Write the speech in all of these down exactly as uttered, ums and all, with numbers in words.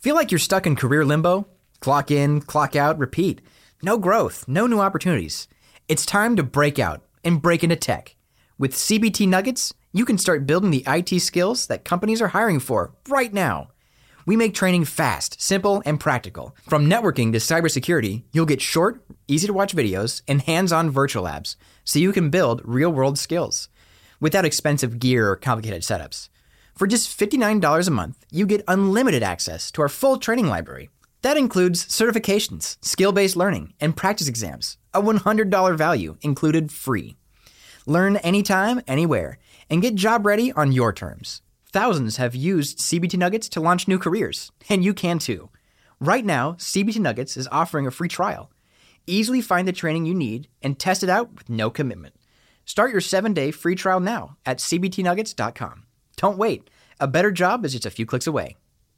Feel like you're stuck in career limbo? Clock in, clock out, repeat. No growth, no new opportunities. It's time to break out and break into tech. With C B T Nuggets, you can start building the I T skills that companies are hiring for right now. We make training fast, simple, and practical. From networking to cybersecurity, you'll get short, easy-to-watch videos and hands-on virtual labs so you can build real-world skills without expensive gear or complicated setups. For just fifty-nine dollars a month, you get unlimited access to our full training library. That includes certifications, skill-based learning, and practice exams, a one hundred dollars value included free. Learn anytime, anywhere, and get job ready on your terms. Thousands have used C B T Nuggets to launch new careers, and you can too. Right now, C B T Nuggets is offering a free trial. Easily find the training you need and test it out with no commitment. Start your seven-day free trial now at c b t nuggets dot com. Don't wait. A better job is just a few clicks away.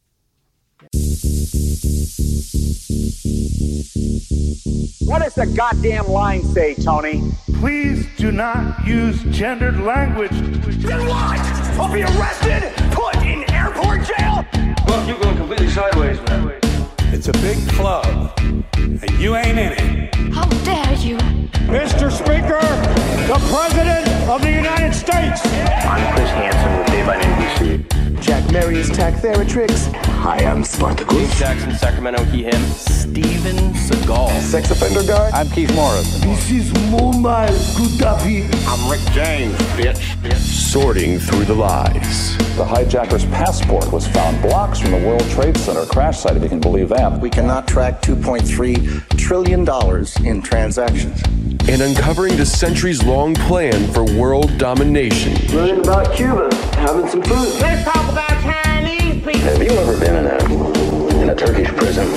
What does the goddamn line say, Tony? Please do not use gendered language. Then what? I'll be arrested, put in airport jail? Look, you're going completely sideways, man. It's a big club, and you ain't in it. How dare you? Mister Speaker, the President of the United States. I'm Chris Hansen with Dave on N B C. Jack Marius Tack Theratrix. Hi, I'm Spartacus. Jackson, Sacramento, he, him. Steven Seagal. Sex offender guy. I'm Keith Morris. This is Muammar Gaddafi. I'm Rick James, bitch. Sorting through the lies. The hijacker's passport was found blocks from the World Trade Center crash site, if you can believe that. We cannot track two point three trillion dollars in transactions. And uncovering the centuries-long plan for world domination. Learning about Cuba, having some food. Let's talk about Chinese people. Have you ever been in a in a Turkish prison?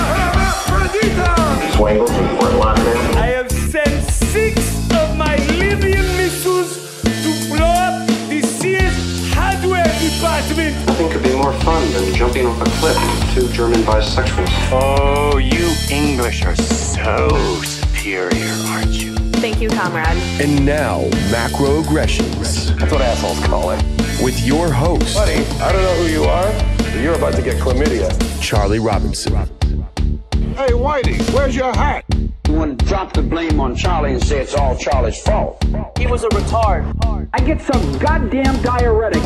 Swangles in Fort Lauderdale. I have sent six of my Libyan missiles to blow up the Sears hardware department. Nothing could be more fun than jumping off a cliff with two German bisexuals. Oh, you English are so superior, aren't you? Thank you, comrade. And now, macroaggressions. That's what assholes call it. With your host. Buddy, I don't know who you are, but you're about to get chlamydia. Charlie Robinson. Hey, Whitey, where's your hat? You want to drop the blame on Charlie and say it's all Charlie's fault. He was a retard. I get some goddamn diuretic.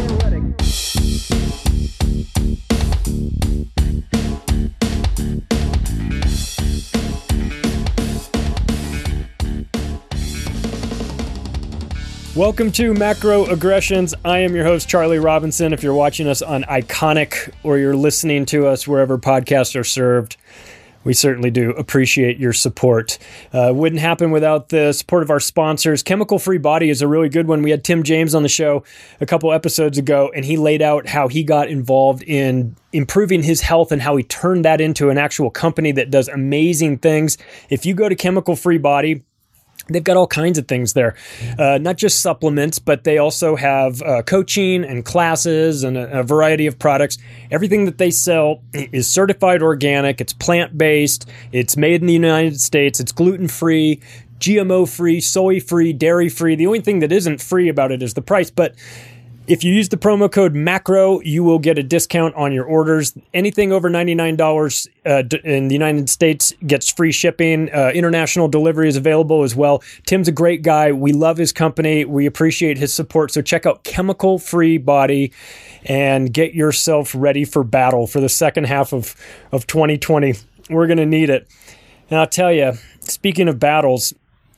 Welcome to Macroaggressions. I am your host, Charlie Robinson. If you're watching us on Iconic or you're listening to us wherever podcasts are served, we certainly do appreciate your support. Uh, wouldn't happen without the support of our sponsors. Chemical Free Body is a really good one. We had Tim James on the show a couple episodes ago, and he laid out how he got involved in improving his health and how he turned that into an actual company that does amazing things. If you go to Chemical Free Body, they've got all kinds of things there, uh, not just supplements, but they also have uh, coaching and classes and a, a variety of products. Everything that they sell is certified organic. It's plant-based. It's made in the United States. It's gluten-free, G M O-free, soy-free, dairy-free. The only thing that isn't free about it is the price, but if you use the promo code MACRO, you will get a discount on your orders. Anything over ninety-nine dollars uh, in the United States gets free shipping. Uh, international delivery is available as well. Tim's a great guy. We love his company. We appreciate his support. So check out Chemical Free Body and get yourself ready for battle for the second half of, of twenty twenty. We're going to need it. And I'll tell you, speaking of battles,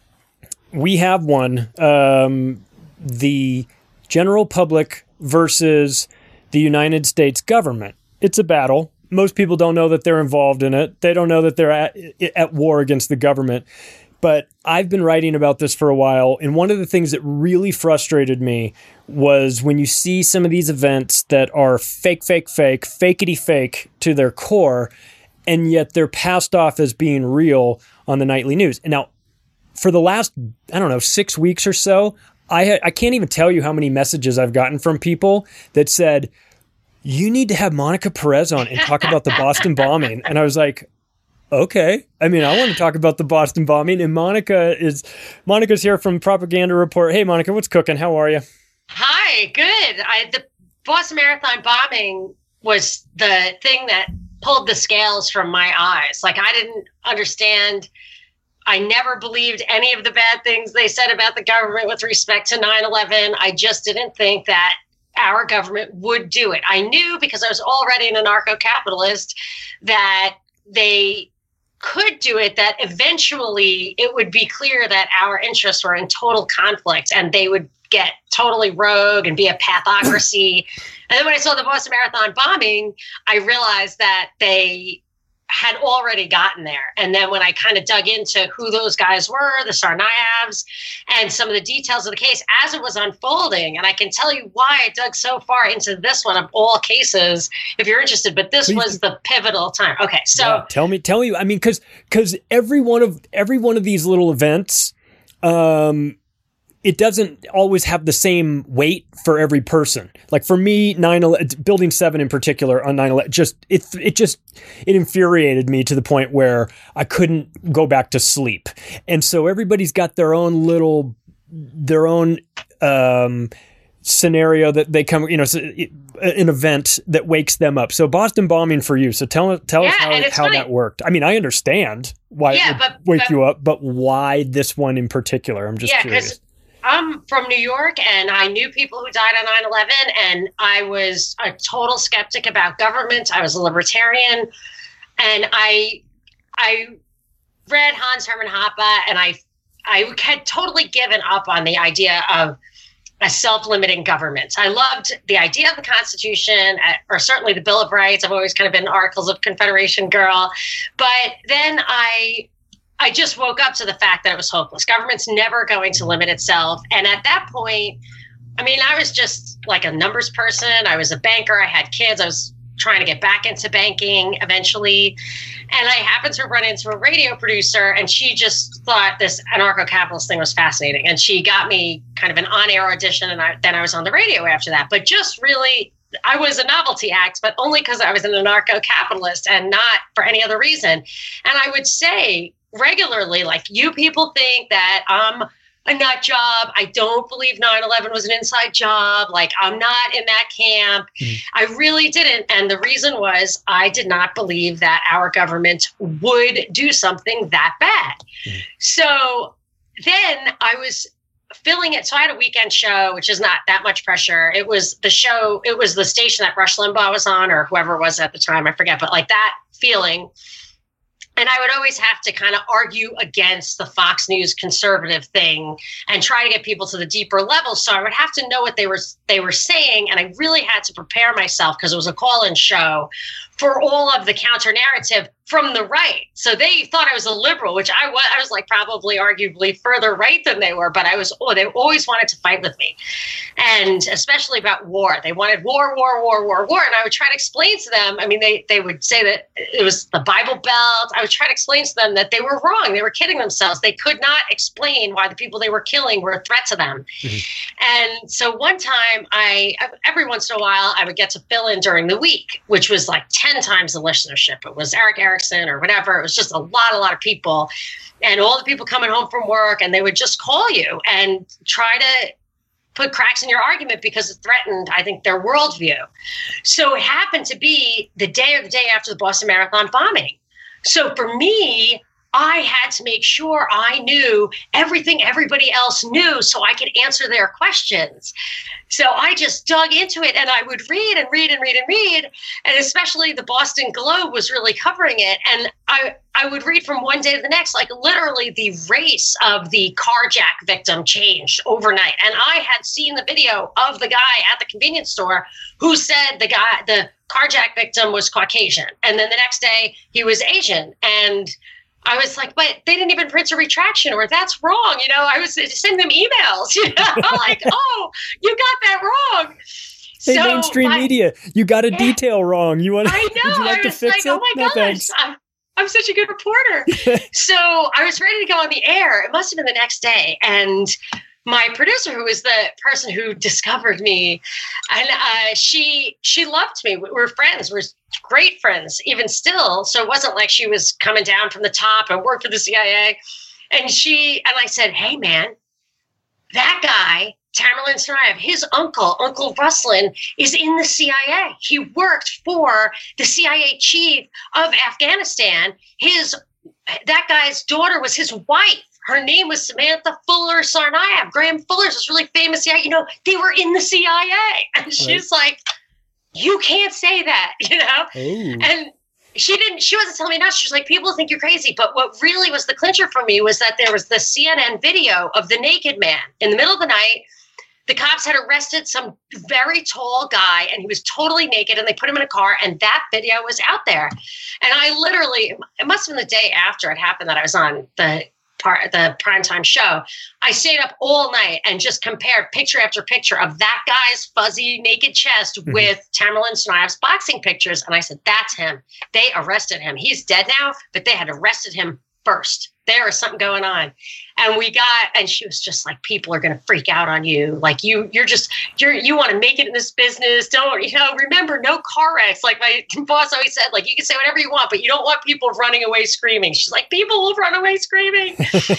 we have one. Um, the general public versus the United States government. It's a battle. Most people don't know that they're involved in it. They don't know that they're at, at war against the government. But I've been writing about this for a while, and one of the things that really frustrated me was when you see some of these events that are fake, fake, fake, fakety fake to their core, and yet they're passed off as being real on the nightly news. And now, for the last, I don't know, six weeks or so, I ha- I can't even tell you how many messages I've gotten from people that said, you need to have Monica Perez on and talk about the Boston bombing. And I was like, okay. I mean, I want to talk about the Boston bombing. And Monica is, Monica's here from Propaganda Report. Hey, Monica, what's cooking? How are you? Hi, good. I, the Boston Marathon bombing was the thing that pulled the scales from my eyes. Like, I didn't understand. I never believed any of the bad things they said about the government with respect to nine eleven. I just didn't think that our government would do it. I knew, because I was already an anarcho-capitalist, that they could do it, that eventually it would be clear that our interests were in total conflict and they would get totally rogue and be a pathocracy. And then when I saw the Boston Marathon bombing, I realized that they had already gotten there. And then when I kind of dug into who those guys were, the Tsarnaevs, and some of the details of the case as it was unfolding, and I can tell you why I dug so far into this one of all cases, if you're interested, but this Please. was the pivotal time. Okay, so yeah, tell me, tell me, I mean, because because every one of every one of these little events, um, it doesn't always have the same weight for every person. Like for me, nine eleven, Building seven in particular on nine eleven, just, it, it just, it infuriated me to the point where I couldn't go back to sleep. And so everybody's got their own little, their own, um, scenario that they come, you know, an event that wakes them up. So Boston bombing for you. So tell, tell yeah, us how, how that worked. I mean, I understand why yeah, it would but, wake but, you up, but why this one in particular? I'm just yeah, curious. I'm from New York, and I knew people who died on nine eleven, and I was a total skeptic about government. I was a libertarian, and I I read Hans Hermann Hoppe, and I I had totally given up on the idea of a self-limiting government. I loved the idea of the Constitution, or certainly the Bill of Rights. I've always kind of been an Articles of Confederation girl, but then I I just woke up to the fact that it was hopeless. Government's never going to limit itself. And at that point, I mean, I was just like a numbers person. I was a banker. I had kids. I was trying to get back into banking eventually. And I happened to run into a radio producer, and she just thought this anarcho-capitalist thing was fascinating. And she got me kind of an on-air audition, and I, then I was on the radio after that. But just really, I was a novelty act, but only because I was an anarcho-capitalist and not for any other reason. And I would say regularly, like, you people think that I'm a nut job. I don't believe nine eleven was an inside job. Like, I'm not in that camp. Mm. I really didn't. And the reason was I did not believe that our government would do something that bad. Mm. So then I was filling it. So I had a weekend show, which is not that much pressure. It was the show, it was the station that Rush Limbaugh was on, or whoever it was at the time, I forget, but like that feeling. And I would always have to kind of argue against the Fox News conservative thing and try to get people to the deeper levels. So I would have to know what they were they were saying. And I really had to prepare myself, because it was a call-in show, for all of the counter narrative from the right. So they thought I was a liberal, which I was, I was like probably arguably further right than they were, but I was, oh, they always wanted to fight with me. And especially about war. They wanted war, war, war, war, war. And I would try to explain to them, I mean, they, they would say that it was the Bible Belt. I would try to explain to them that they were wrong. They were kidding themselves. They could not explain why the people they were killing were a threat to them. Mm-hmm. And so one time, I every once in a while, I would get to fill in during the week, which was like ten times the listenership. It was Eric Erickson or whatever. It was just a lot, a lot of people, and all the people coming home from work, and they would just call you and try to put cracks in your argument because it threatened, I think, their worldview. So it happened to be the day or the day after the Boston Marathon bombing. So for me, I had to make sure I knew everything everybody else knew so I could answer their questions. So I just dug into it, and I would read and read and read and read. And especially the Boston Globe was really covering it. And I, I would read from one day to the next, like literally the race of the carjack victim changed overnight. And I had seen the video of the guy at the convenience store who said the guy, the carjack victim was Caucasian. And then the next day he was Asian. And I was like, but they didn't even print a retraction, or that's wrong. You know, I was sending them emails, you know, like, oh, you got that wrong. Hey, so mainstream my, media, you got a yeah, detail wrong. You want to, I know. would you like I to was fix like, it? oh my no, gosh, thanks. I'm, I'm such a good reporter. So I was ready to go on the air. It must have been the next day. And my producer, who was the person who discovered me, and uh, she she loved me. We were friends. We were great friends, even still. So it wasn't like she was coming down from the top and worked for the C I A. And she and I said, hey, man, that guy Tamerlan Tsarnaev, his uncle, Uncle Ruslan, is in the C I A. He worked for the C I A chief of Afghanistan. His that guy's daughter was his wife. Her name was Samantha Fuller Tsarnaev. Graham Fuller's this really famous C I A. You know, they were in the C I A. And she's right. like, you can't say that, you know? Ooh. And she didn't, she wasn't telling me not. She was like, people think you're crazy. But what really was the clincher for me was that there was the C N N video of the naked man in the middle of the night. The cops had arrested some very tall guy and he was totally naked and they put him in a car and that video was out there. And I literally, it must have been the day after it happened that I was on the part, the primetime show. I stayed up all night and just compared picture after picture of that guy's fuzzy naked chest mm-hmm. with Tamerlan Tsarnaev's boxing pictures. And I said, that's him. They arrested him. He's dead now, but they had arrested him first. There was something going on. And we got, and she was just like, people are going to freak out on you. Like you, you're just, you're, you want to make it in this business. Don't, you know, remember no car wrecks. Like my boss always said, like, you can say whatever you want, but you don't want people running away screaming. She's like, people will run away screaming.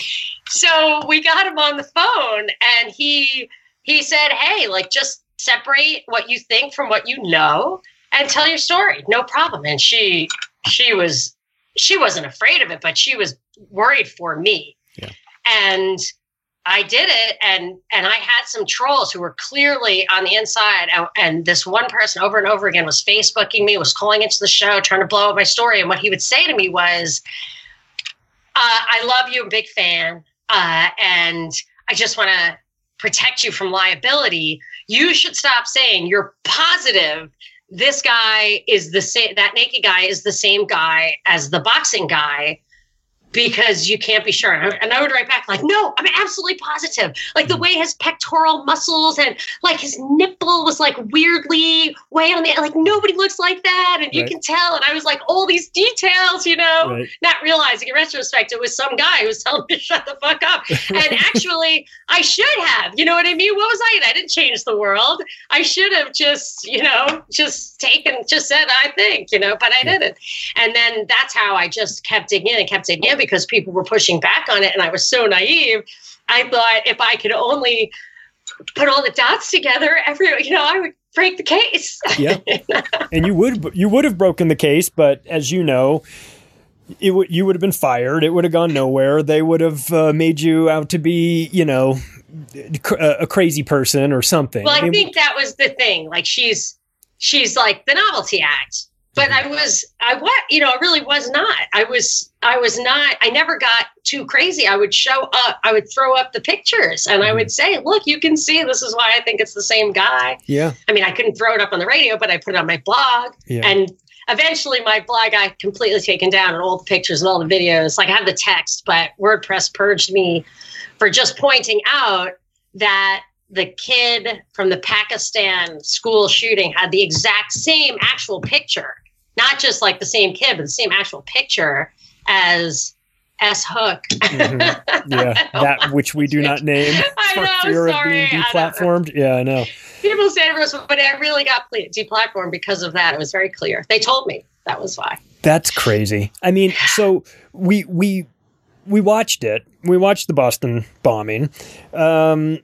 So we got him on the phone and he, he said, hey, like just separate what you think from what you know and tell your story. No problem. And she, she was, she wasn't afraid of it, but she was worried for me. Yeah. And I did it. And, and I had some trolls who were clearly on the inside. And, and this one person over and over again was Facebooking me, was calling into the show, trying to blow up my story. And what he would say to me was, uh, I love you, I'm a big fan. Uh, and I just want to protect you from liability. You should stop saying you're positive this guy is the same, that naked guy is the same guy as the boxing guy, because you can't be sure. And I would write back like, no, I'm absolutely positive. Like the way his pectoral muscles and like his nipple was like weirdly way on the, like nobody looks like that. And you right. can tell. And I was like, all these details, you know, right. not realizing in retrospect, it was some guy who was telling me to shut the fuck up. And actually I should have, you know what I mean? What was I? I didn't change the world. I should have just, you know, just taken, just said, I think, you know, but I yeah. didn't. And then that's how I just kept digging in and kept digging in, because people were pushing back on it. And I was so naive. I thought if I could only put all the dots together, every, you know, I would break the case. Yeah. And you would, you would have broken the case, but as you know, it w- you would have been fired. It would have gone nowhere. They would have uh, made you out to be, you know, a, a crazy person or something. Well, I, I mean, think that was the thing. Like she's, she's like the novelty act. But I was, I what, you know, I really was not. I was, I was not, I never got too crazy. I would show up, I would throw up the pictures and I would say, look, you can see, this is why I think it's the same guy. Yeah. I mean, I couldn't throw it up on the radio, but I put it on my blog. Yeah. And eventually my blog got completely taken down and all the pictures and all the videos. Like I have the text, but WordPress purged me for just pointing out that the kid from the Pakistan school shooting had the exact same actual picture. Not just like the same kid, but the same actual picture as S. Hook. Mm-hmm. Yeah, that which we do not name for know, fear sorry, of being deplatformed. I yeah, I know. People say it was, but I really got deplatformed because of that. It was very clear. They told me that was why. That's crazy. I mean, so we we we watched it. We watched the Boston bombing. Um,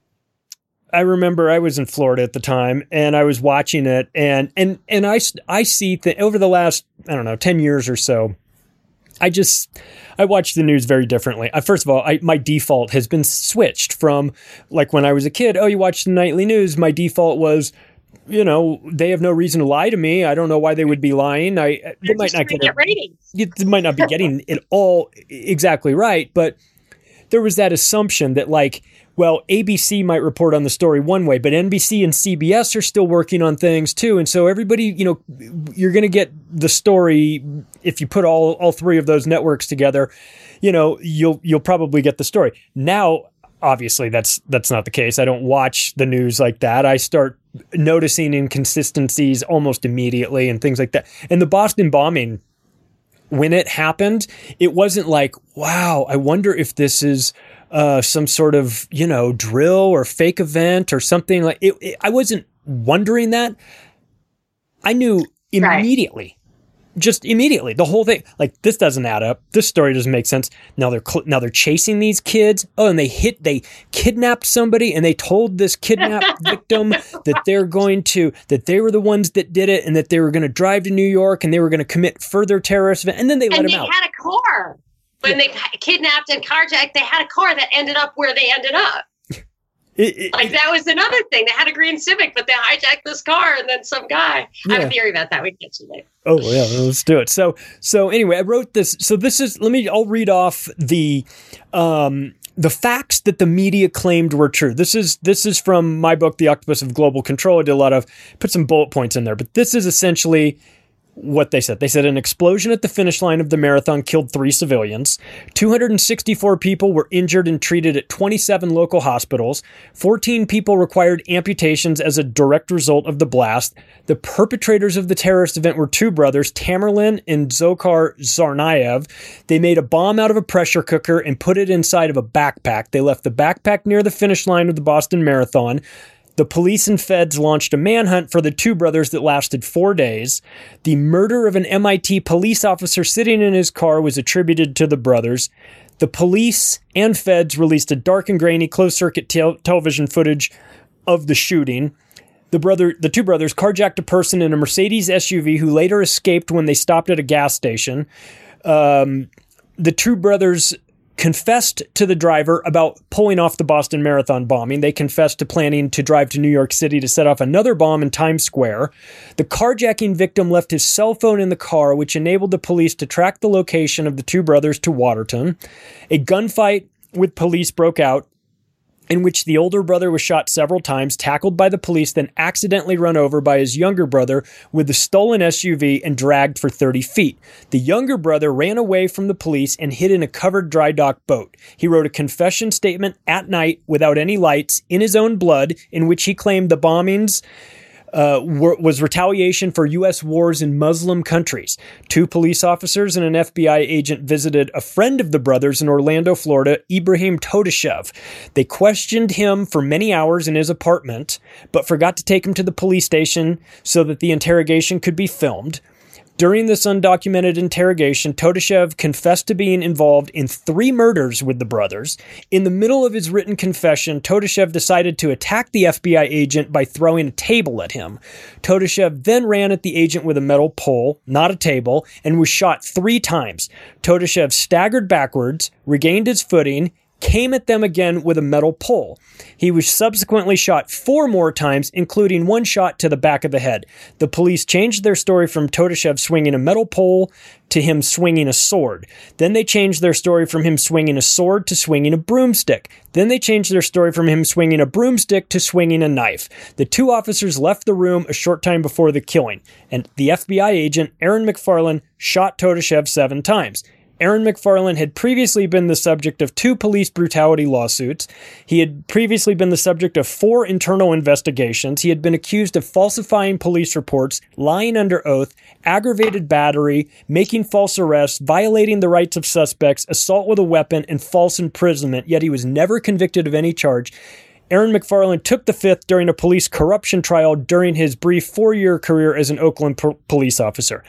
I remember I was in Florida at the time and I was watching it and, and, and I, I see that over the last, I don't know, ten years or so, I just, I watch the news very differently. Uh, first of all, I, my default has been switched from like when I was a kid, oh, you watch the nightly news. My default was, you know, they have no reason to lie to me. I don't know why they would be lying. I, they might not get, get ratings. They might not be getting it all exactly right. But there was that assumption that like, well, A B C might report on the story one way, but N B C and C B S are still working on things too. And so everybody, you know, you're going to get the story. If you put all, all three of those networks together, you know, you'll, you'll probably get the story. Now, obviously that's, that's not the case. I don't watch the news like that. I start noticing inconsistencies almost immediately and things like that. And the Boston bombing, when it happened, it wasn't like, wow, I wonder if this is uh, some sort of, you know, drill or fake event or something like it, it. I wasn't wondering that. I knew immediately, just immediately, the whole thing, like, this doesn't add up. This story doesn't make sense. Now they're cl- now they're chasing these kids. Oh, and they hit, they kidnapped somebody, and they told this kidnapped victim that they're going to, that they were the ones that did it, and that they were going to drive to New York, and they were going to commit further terrorist event, and then they let and him they out. Had a car. When yeah. they kidnapped and carjacked, they had a car that ended up where they ended up. It, it, like that was another thing. They had a green Civic, but they hijacked this car, and then some guy. Yeah. I have a theory about that. We can get to later. Oh yeah, let's do it. So so anyway, I wrote this. So this is. Let me. I'll read off the um, the facts that the media claimed were true. This is this is from my book, The Octopus of Global Control. I did a lot of put some bullet points in there, but this is essentially what they said. They said an explosion at the finish line of the marathon killed three civilians. two hundred sixty-four people were injured and treated at twenty-seven local hospitals. fourteen people required amputations as a direct result of the blast. The perpetrators of the terrorist event were two brothers, Tamerlan and Dzhokhar Tsarnaev. They made a bomb out of a pressure cooker and put it inside of a backpack. They left the backpack near the finish line of the Boston Marathon. The police and feds launched a manhunt for the two brothers that lasted four days. The murder of an M I T police officer sitting in his car was attributed to the brothers. The police and feds released a dark and grainy closed-circuit tel- television footage of the shooting. The brother, the two brothers carjacked a person in a Mercedes S U V who later escaped when they stopped at a gas station. Um, the two brothers confessed to the driver about pulling off the Boston Marathon bombing. They confessed to planning to drive to New York City to set off another bomb in Times Square. The carjacking victim left his cell phone in the car, which enabled the police to track the location of the two brothers to Watertown. A gunfight with police broke out, in which the older brother was shot several times, tackled by the police, then accidentally run over by his younger brother with the stolen S U V and dragged for thirty feet. The younger brother ran away from the police and hid in a covered dry dock boat. He wrote a confession statement at night without any lights in his own blood, in which he claimed the bombings Uh, were, was retaliation for U S wars in Muslim countries. Two police officers and an F B I agent visited a friend of the brothers in Orlando, Florida, Ibrahim Todashev. They questioned him for many hours in his apartment, but forgot to take him to the police station so that the interrogation could be filmed. During this undocumented interrogation, Todashev confessed to being involved in three murders with the brothers. In the middle of his written confession, Todashev decided to attack the F B I agent by throwing a table at him. Todashev then ran at the agent with a metal pole, not a table, and was shot three times. Todashev staggered backwards, regained his footing, came at them again with a metal pole. He was subsequently shot four more times, including one shot to the back of the head. The police changed their story from Todashev swinging a metal pole to him swinging a sword. Then they changed their story from him swinging a sword to swinging a broomstick. Then they changed their story from him swinging a broomstick to swinging a knife. The two officers left the room a short time before the killing, and the F B I agent, Aaron McFarland, shot Todashev seven times. Aaron McFarland had previously been the subject of two police brutality lawsuits. He had previously been the subject of four internal investigations. He had been accused of falsifying police reports, lying under oath, aggravated battery, making false arrests, violating the rights of suspects, assault with a weapon, and false imprisonment, yet he was never convicted of any charge. Aaron McFarland took the fifth during a police corruption trial during his brief four-year career as an Oakland po- police officer.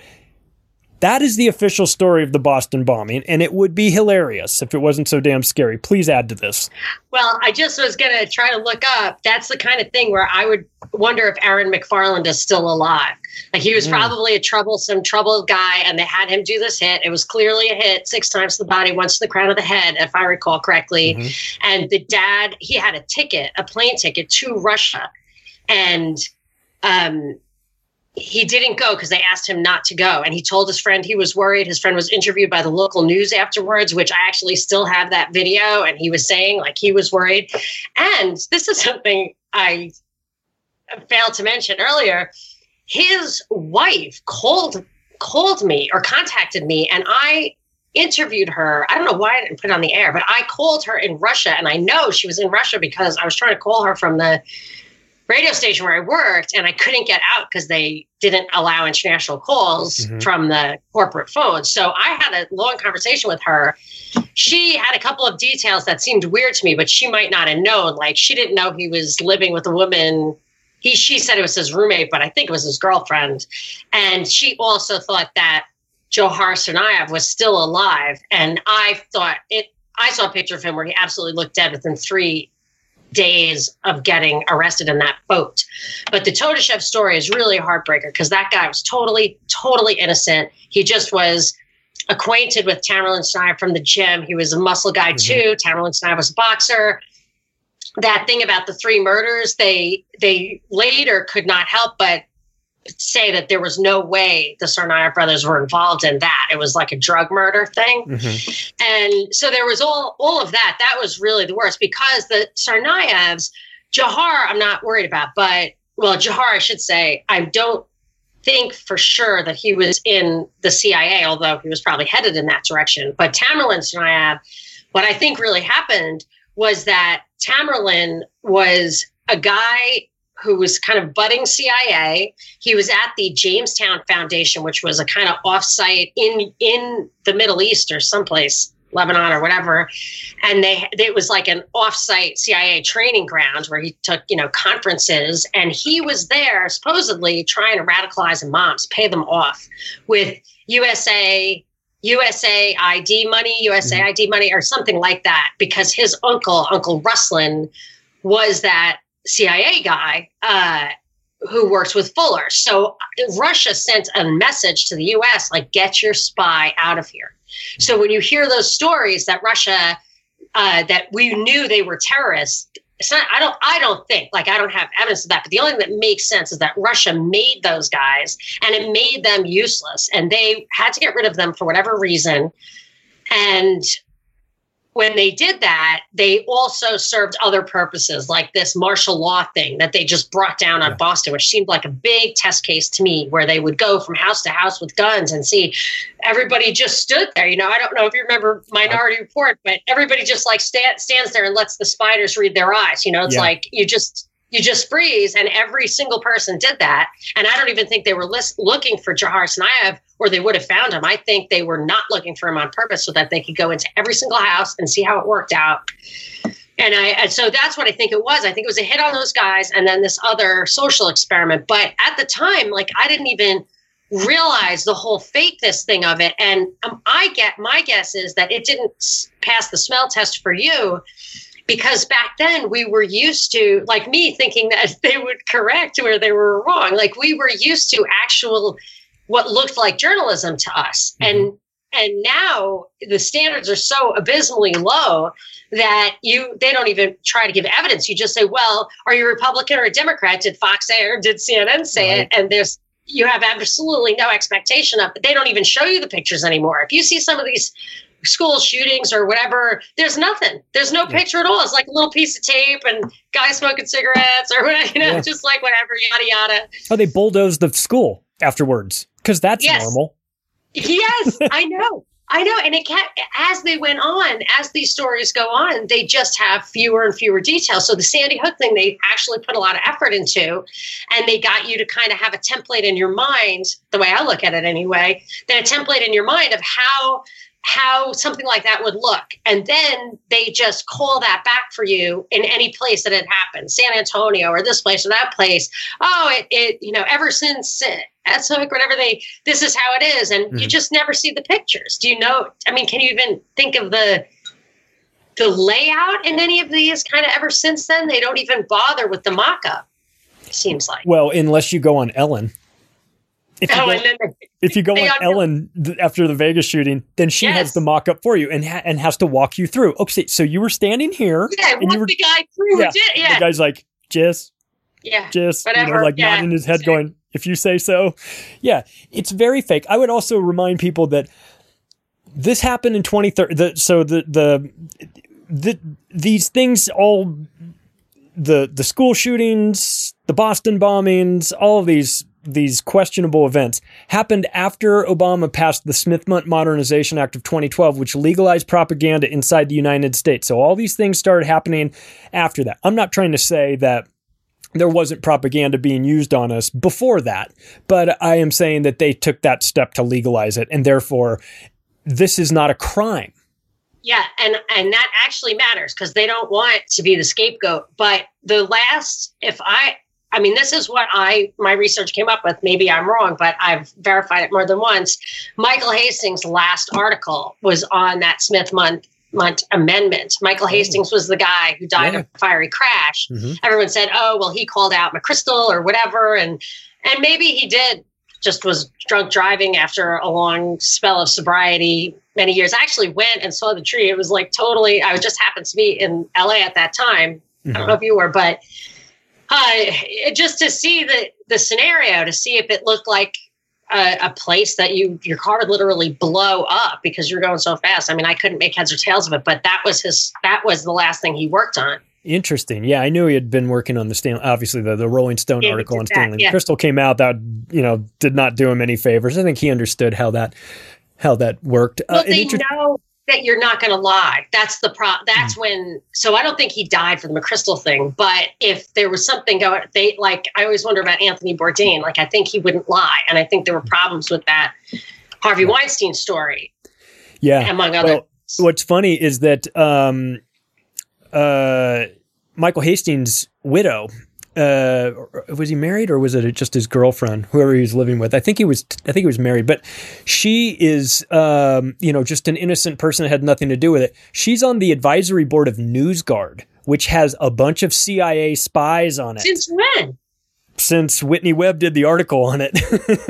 That is the official story of the Boston bombing, and it would be hilarious if it wasn't so damn scary. Please add to this. Well, I just was going to try to look up. That's the kind of thing where I would wonder if Aaron McFarland is still alive. Like, he was mm. probably a troublesome, troubled guy, and they had him do this hit. It was clearly a hit, six times to the body, once to the crown of the head, if I recall correctly. Mm-hmm. And the dad, he had a ticket, a plane ticket to Russia. And um he didn't go because they asked him not to go. And he told his friend he was worried. His friend was interviewed by the local news afterwards, which I actually still have that video. And he was saying, like, he was worried. And this is something I failed to mention earlier. His wife called, called me or contacted me, and I interviewed her. I don't know why I didn't put it on the air, but I called her in Russia. And I know she was in Russia because I was trying to call her from the radio station where I worked, and I couldn't get out because they didn't allow international calls mm-hmm. from the corporate phone. So I had a long conversation with her. She had a couple of details that seemed weird to me, but she might not have known. Like, she didn't know he was living with a woman. He, she said it was his roommate, but I think it was his girlfriend. And she also thought that Johar Tsarnaev was still alive. And I thought it, I saw a picture of him where he absolutely looked dead within three days of getting arrested in that boat. But the Todashev story is really a heartbreaker because that guy was totally, totally innocent. He just was acquainted with Tamerlan Tsarnaev from the gym. He was a muscle guy mm-hmm. too. Tamerlan Tsarnaev was a boxer. That thing about the three murders, they they later could not help but say that there was no way the Tsarnaev brothers were involved in that. It was like a drug murder thing. Mm-hmm. And so there was all, all of that. That was really the worst because the Tsarnaevs, Johar, I'm not worried about, but well, Johar, I should say, I don't think for sure that he was in the C I A, although he was probably headed in that direction. But Tamerlan Tsarnaev, what I think really happened was that Tamerlan was a guy who was kind of budding C I A. He was at the Jamestown Foundation, which was a kind of offsite in in the Middle East or someplace, Lebanon or whatever. And they it was like an offsite C I A training ground where he took, you know, conferences. And he was there supposedly trying to radicalize imams, pay them off with U S A, U S A I D money, U S A I D money or something like that, because his uncle, Uncle Ruslan, was that C I A guy uh, who works with Fuller. So Russia sent a message to the U S like, get your spy out of here. So when you hear those stories that Russia, uh, that we knew they were terrorists, it's not, I don't, I don't think, like, I don't have evidence of that, but the only thing that makes sense is that Russia made those guys and it made them useless and they had to get rid of them for whatever reason. And when they did that, they also served other purposes, like this martial law thing that they just brought down on yeah. Boston, which seemed like a big test case to me, where they would go from house to house with guns and see everybody just stood there. You know, I don't know if you remember Minority Report, but everybody just like stand, stands there and lets the spiders read their eyes. You know, it's yeah. like you just you just freeze, and every single person did that. And I don't even think they were list, looking for Johar Tsarnaev, or they would have found him. I think they were not looking for him on purpose so that they could go into every single house and see how it worked out. And I, and so that's what I think it was. I think it was a hit on those guys and then this other social experiment. But at the time, like, I didn't even realize the whole fakeness thing of it. And um, I get, my guess is that it didn't pass the smell test for you, because back then we were used to, like me, thinking that they would correct where they were wrong. Like, we were used to actual, what looked like journalism to us. Mm-hmm. And and now the standards are so abysmally low that you they don't even try to give evidence. You just say, well, are you a Republican or a Democrat? Did Fox say it or did C N N say right. it? And there's you have absolutely no expectation of it. They don't even show you the pictures anymore. If you see some of these school shootings or whatever, there's nothing. There's no picture at all. It's like a little piece of tape and guy smoking cigarettes or whatever, you know, yeah. just like whatever, yada, yada. Oh, they bulldozed the school afterwards because that's yes. normal. Yes, I know. I know. And it kept, as they went on, as these stories go on, they just have fewer and fewer details. So the Sandy Hook thing, they actually put a lot of effort into, and they got you to kind of have a template in your mind, the way I look at it anyway, then a template in your mind of how how something like that would look. And then they just call that back for you in any place that it happened, San Antonio or this place or that place. Oh, it, it you know, ever since Eshook, whatever they, this is how it is. And mm-hmm. you just never see the pictures. Do you know, I mean, can you even think of the, the layout in any of these kind of ever since then? They don't even bother with the mock-up, it seems like. Well, unless you go on Ellen. If you, oh, go, then, if you go on Ellen th- after the Vegas shooting, then she yes. has the mock-up for you and ha- and has to walk you through. Okay, so you were standing here. Yeah, and you were, the guy through yeah, who did Yeah. The guy's like, Jess. Yeah. Jess. Whatever. You know, like yeah. nodding his head going, if you say so. Yeah, it's very fake. I would also remind people that this happened in twenty thirteen. The, so the, the the these things all, the the school shootings, the Boston bombings, all of these these questionable events happened after Obama passed the Smith Modernization Act of twenty twelve, which legalized propaganda inside the United States. So all these things started happening after that. I'm not trying to say that there wasn't propaganda being used on us before that, but I am saying that they took that step to legalize it, and therefore this is not a crime. Yeah, and, and that actually matters because they don't want to be the scapegoat. But the last, if I, I mean, this is what I my research came up with. Maybe I'm wrong, but I've verified it more than once. Michael Hastings' last article was on that Smith-Mundt amendment. Michael Hastings was the guy who died yeah. of a fiery crash. Mm-hmm. Everyone said, oh, well, he called out McChrystal or whatever. And, and maybe he did, just was drunk driving after a long spell of sobriety many years. I actually went and saw the tree. It was like totally, I just happened to be in L A at that time. Mm-hmm. I don't know if you were, but Uh, just to see the, the scenario, to see if it looked like a, a place that you your car would literally blow up because you're going so fast. I mean, I couldn't make heads or tails of it, but that was his. That was the last thing he worked on. Interesting. Yeah, I knew he had been working on the Stanley, obviously the, the Rolling Stone yeah, article on that, Stanley yeah. McChrystal came out. That, you know, did not do him any favors. I think he understood how that how that worked. Well, uh, they inter- know that you're not going to lie. That's the pro. That's mm. when. So I don't think he died for the McChrystal thing. But if there was something going, they like. I always wonder about Anthony Bourdain. Like I think he wouldn't lie, and I think there were problems with that Harvey Weinstein story. Yeah, among other. Well, what's funny is that um, uh, Michael Hastings' widow. Uh, was he married or was it just his girlfriend, whoever he was living with? I think he was, I think he was married, but she is, um, you know, just an innocent person that had nothing to do with it. She's on the advisory board of NewsGuard, which has a bunch of C I A spies on it. Since when? Since Whitney Webb did the article on it.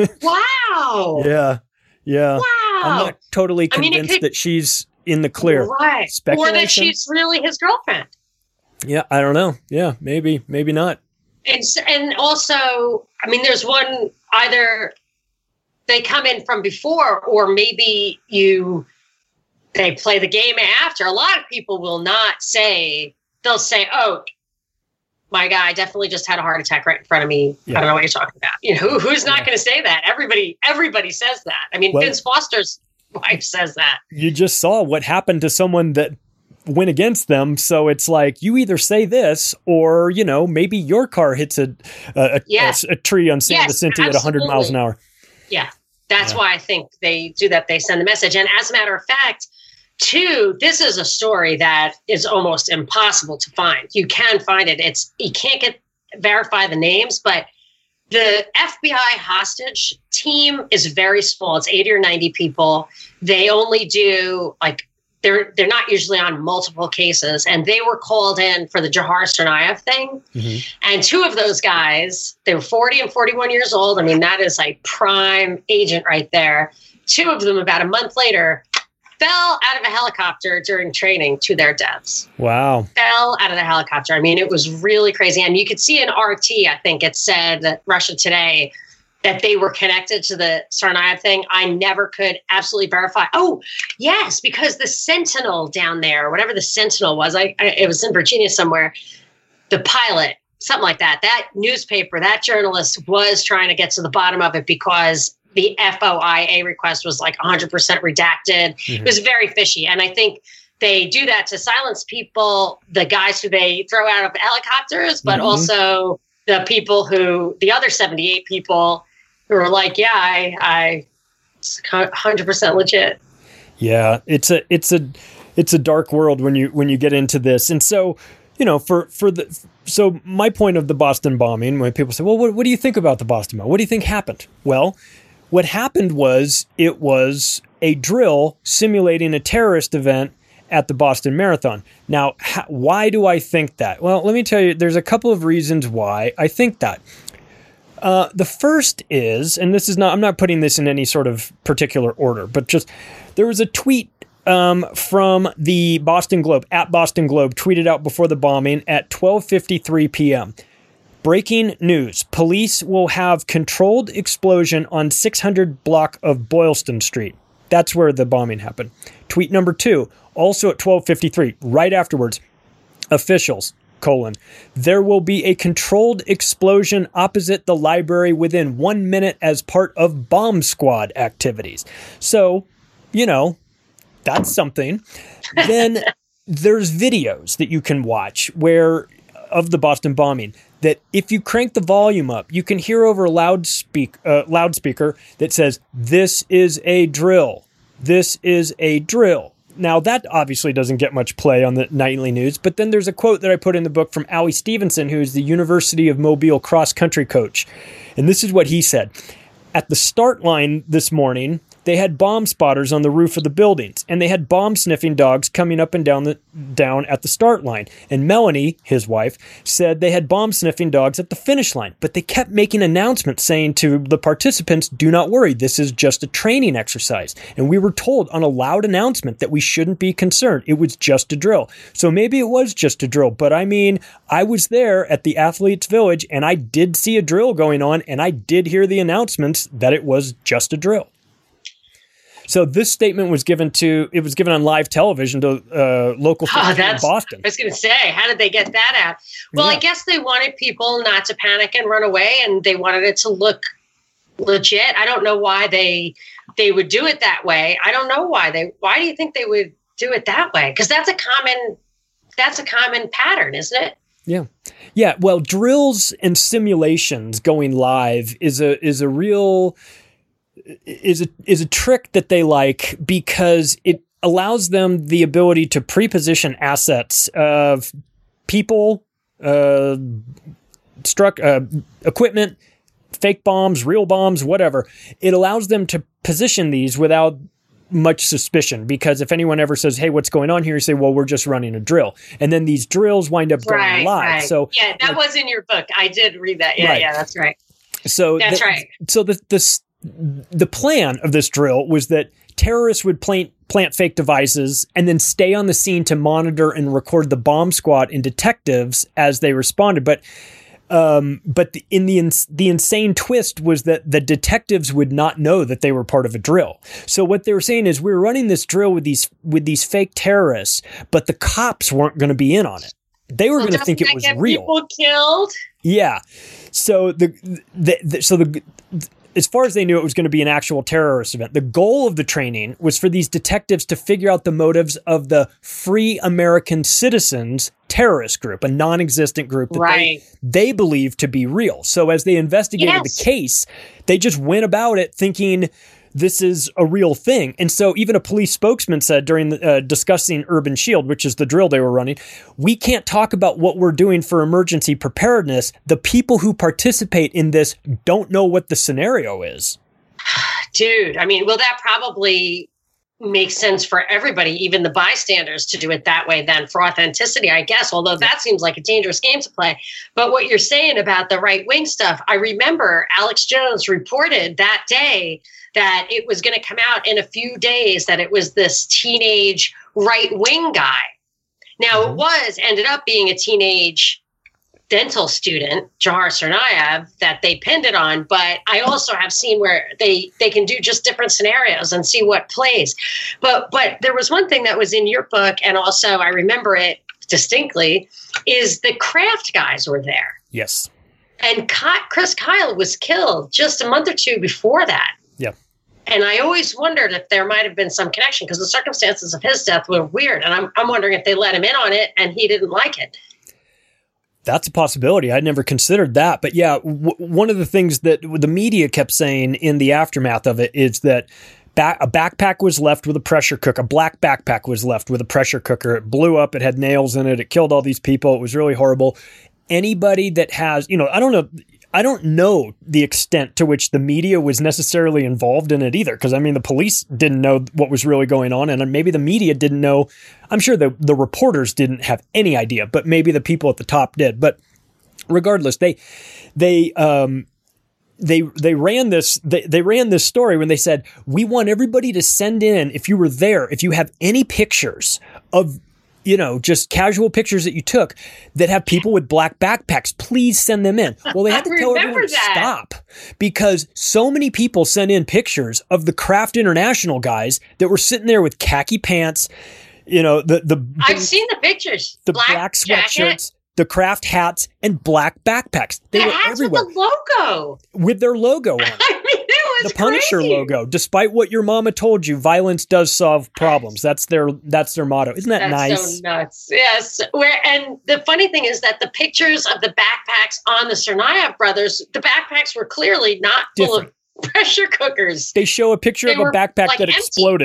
Wow. Yeah. Yeah. Wow. I'm not totally convinced I mean, could, that she's in the clear. Right. Or that she's really his girlfriend. Yeah. I don't know. Yeah. Maybe, maybe not. And and also, I mean, there's one, either they come in from before or maybe you, they play the game after. A lot of people will not say, they'll say, oh, my guy definitely just had a heart attack right in front of me. Yeah. I don't know what you're talking about. You know, who, who's not yeah. going to say that? Everybody, everybody says that. I mean, well, Vince Foster's wife says that. You just saw what happened to someone that went against them. So it's like, you either say this or, you know, maybe your car hits a a, yes. a, a tree on San yes, Vicente at one hundred miles an hour. Yeah. That's yeah. why I think they do that. They send the message. And as a matter of fact, two, this is a story that is almost impossible to find. You can find it. It's, you can't get verify the names, but the F B I hostage team is very small. It's eighty or ninety people. They only do like, They're they're not usually on multiple cases, and they were called in for the Jahar Tsarnaev thing. Mm-hmm. And two of those guys, they were forty and forty-one years old. I mean, that is like prime agent right there. Two of them, about a month later, fell out of a helicopter during training to their deaths. Wow. Fell out of the helicopter. I mean, it was really crazy. And you could see in R T, I think it said that Russia Today, that they were connected to the Tsarnaev thing. I never could absolutely verify. Oh, yes, because the Sentinel down there, whatever the Sentinel was, I, I it was in Virginia somewhere, the pilot, something like that, that newspaper, that journalist was trying to get to the bottom of it because the F O I A request was like one hundred percent redacted. Mm-hmm. It was very fishy. And I think they do that to silence people, the guys who they throw out of helicopters, but mm-hmm. also the people who, the other seventy-eight people who are like, yeah, I, I, it's one hundred percent legit. Yeah, it's a, it's a, it's a dark world when you when you get into this, and so you know, for for the, so my point of the Boston bombing, when people say, well, what, what do you think about the Boston bombing? What do you think happened? Well, what happened was it was a drill simulating a terrorist event at the Boston Marathon. Now, how, why do I think that? Well, let me tell you, there's a couple of reasons why I think that. Uh, the first is, and this is not, I'm not putting this in any sort of particular order, but just, there was a tweet um, from the Boston Globe, at Boston Globe, tweeted out before the bombing at twelve fifty-three p.m. Breaking news. Police will have controlled explosion on six hundred block of Boylston Street. That's where the bombing happened. Tweet number two, also at twelve fifty-three, right afterwards. Officials, colon, there will be a controlled explosion opposite the library within one minute as part of bomb squad activities. So, you know, that's something. Then there's videos that you can watch where of the Boston bombing that if you crank the volume up, you can hear over a loudspeak, uh, loudspeaker that says, "This is a drill. This is a drill." now that obviously doesn't get much play on the nightly news, but then there's a quote that I put in the book from Allie Stevenson, who is the University of Mobile cross-country coach. And this is what he said. At the start line this morning, they had bomb spotters on the roof of the buildings, and they had bomb-sniffing dogs coming up and down the down at the start line. And Melanie, his wife, said they had bomb-sniffing dogs at the finish line, but they kept making announcements saying to the participants, do not worry, this is just a training exercise. And we were told on a loud announcement that we shouldn't be concerned. It was just a drill. So maybe it was just a drill, but I mean, I was there at the Athletes Village, and I did see a drill going on, and I did hear the announcements that it was just a drill. So this statement was given to, it was given on live television to uh, local oh, in Boston. I was going to say, how did they get that out? Well, yeah. I guess they wanted people not to panic and run away, and they wanted it to look legit. I don't know why they they would do it that way. I don't know why they. Why do you think they would do it that way? Because that's a common that's a common pattern, isn't it? Yeah, yeah. Well, drills and simulations going live is a is a real. is a is a trick that they like because it allows them the ability to pre-position assets of people, uh, struck uh, equipment, fake bombs, real bombs, whatever. It allows them to position these without much suspicion, because if anyone ever says, hey, what's going on here? You say, well, we're just running a drill. And then these drills wind up going right, live. Right. So yeah, that like, was in your book. I did read that. Yeah, right. yeah, that's right. So that's the, right. So the, the, the plan of this drill was that terrorists would plant, plant fake devices and then stay on the scene to monitor and record the bomb squad and detectives as they responded. But Um, but the, in the ins- the insane twist was that the detectives would not know that they were part of a drill. So what they were saying is, we were running this drill with these with these fake terrorists, but the cops weren't going to be in on it. They were so going to think it was get real. People killed. Yeah. So the, the, the so the. As far as they knew, it was going to be an actual terrorist event. The goal of the training was for these detectives to figure out the motives of the Free American Citizens terrorist group, a non-existent group that right. they, they believed to be real. So as they investigated yes. the case, they just went about it thinking this is a real thing. And so even a police spokesman said during the, uh, discussing Urban Shield, which is the drill they were running, we can't talk about what we're doing for emergency preparedness. The people who participate in this don't know what the scenario is. Dude, I mean, well, that probably makes sense for everybody, even the bystanders, to do it that way then for authenticity, I guess, although that seems like a dangerous game to play. But what you're saying about the right-wing stuff, I remember Alex Jones reported that day that it was going to come out in a few days that it was this teenage right-wing guy. Now, mm-hmm. it was, ended up being a teenage dental student, Jahar Tsarnaev, that they pinned it on, but I also have seen where they, they can do just different scenarios and see what plays. But but there was one thing that was in your book, and also I remember it distinctly, is the Kraft guys were there. Yes. And Chris Kyle was killed just a month or two before that. Yeah. And I always wondered if there might have been some connection, because the circumstances of his death were weird. And I'm I'm wondering if they let him in on it and he didn't like it. That's a possibility. I'd never considered that. But yeah, w- one of the things that the media kept saying in the aftermath of it is that ba- a backpack was left with a pressure cooker. A black backpack was left with a pressure cooker. It blew up. It had nails in it. It killed all these people. It was really horrible. Anybody that has, you know, I don't know. I don't know the extent to which the media was necessarily involved in it either. Because, I mean, the police didn't know what was really going on. And maybe the media didn't know. I'm sure the, the reporters didn't have any idea. But maybe the people at the top did. But regardless, they they um, they they ran this they, they ran this story when they said, we want everybody to send in, if you were there, if you have any pictures of, you know, just casual pictures that you took that have people with black backpacks, please send them in. Well, they had to tell everyone to stop, because so many people sent in pictures of the Kraft International guys that were sitting there with khaki pants, you know, the, the, I've the, seen the pictures, the black, black sweatshirts, jacket. The Kraft hats, and black backpacks. They the were hats everywhere. with the logo. With their logo on it. I mean, it was the Punisher crazy. logo. Despite what your mama told you, violence does solve problems. That's their that's their motto. Isn't that That's nice? so nuts. Yes. Where and the funny thing is that the pictures of the backpacks on the Tsarnaev brothers, the backpacks were clearly not full Different. of pressure cookers. They show a picture They of a were, backpack like, that empty. exploded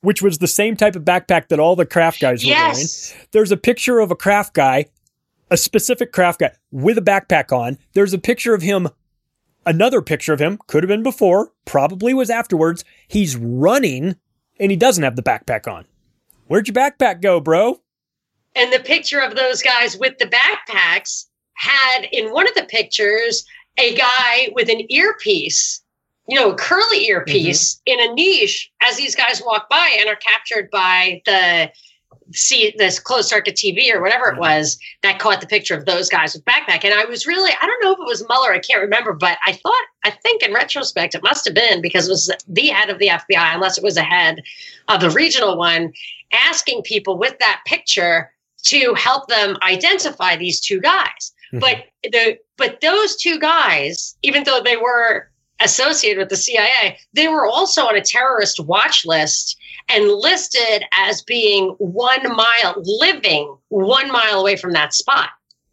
which was the same type of backpack that all the craft guys were yes. wearing. There's a picture of a craft guy, a specific craft guy with a backpack on. There's a picture of him, another picture of him, could have been before, probably was afterwards. He's running and he doesn't have the backpack on. Where'd your backpack go, bro? And the picture of those guys with the backpacks had in one of the pictures a guy with an earpiece, you know, a curly earpiece mm-hmm. in a niche as these guys walk by and are captured by the see this closed circuit T V or whatever it was that caught the picture of those guys with backpack. And I was really, I don't know if it was Mueller, I can't remember, but I thought, I think in retrospect, it must have been because it was the head of the F B I, unless it was a head of the regional one, asking people with that picture to help them identify these two guys. Mm-hmm. But the but those two guys, even though they were associated with the C I A, they were also on a terrorist watch list and listed as being one mile, living one mile away from that spot.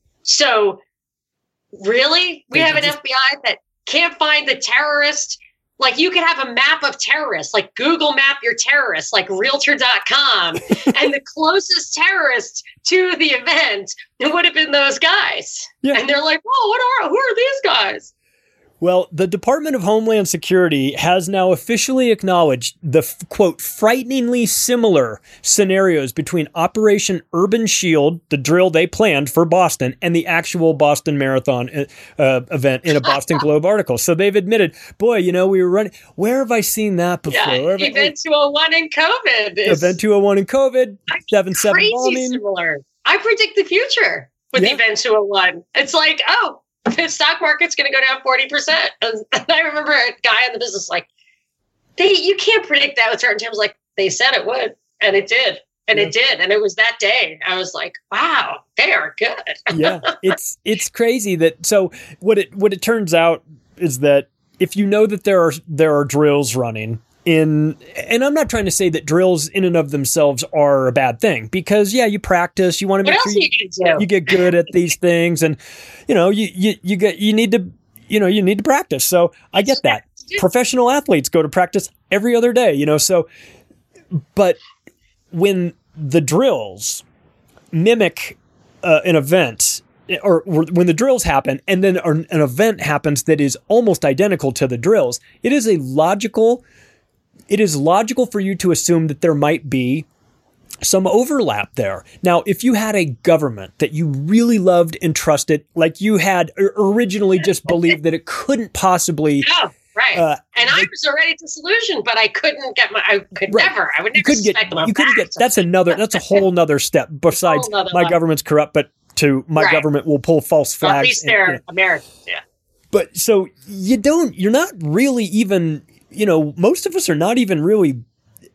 So really, we have an F B I that can't find the terrorist. Like you could have a map of terrorists, like Google map your terrorists, like realtor dot com. And the closest terrorist to the event, it would have been those guys. Yeah. And they're like, whoa, what are, who are these guys? Well, the Department of Homeland Security has now officially acknowledged the, quote, frighteningly similar scenarios between Operation Urban Shield, the drill they planned for Boston, and the actual Boston Marathon uh, event in a Boston Globe article. So they've admitted, boy, you know, we were running. Where have I seen that before? Yeah, Event two oh one in COVID. Is, Event two oh one in COVID, seven seven bombing. Similar. I predict the future with yeah. Event two oh one. It's like, oh, the stock market's going to go down forty percent. And I remember a guy in the business like, they, you can't predict that with certain times. Like they said it would, and it did, and yeah. it did, and it was that day. I was like, wow, they are good. yeah, it's it's crazy that. So what it what it turns out is that if you know that there are there are drills running in, and I'm not trying to say that drills in and of themselves are a bad thing, because yeah, you practice, you want to make what sure you, you, you get good at these things, and you know, you, you, you get, you need to, you know, you need to practice. So I get that. Professional athletes go to practice every other day, you know, so, but when the drills mimic uh, an event, or when the drills happen and then an event happens that is almost identical to the drills, it is a logical It is logical for you to assume that there might be some overlap there. Now, if you had a government that you really loved and trusted, like you had originally just believed that it couldn't possibly... Oh, right. Uh, and I was already disillusioned, but I couldn't get my... I could right. never. I would never you couldn't get, you couldn't get. That's another... That's a whole nother step besides my level. Government's corrupt, but to my right. government will pull false flags. Or at least they're and, you know. Americans, yeah. But so you don't... You're not really even... You know, most of us are not even really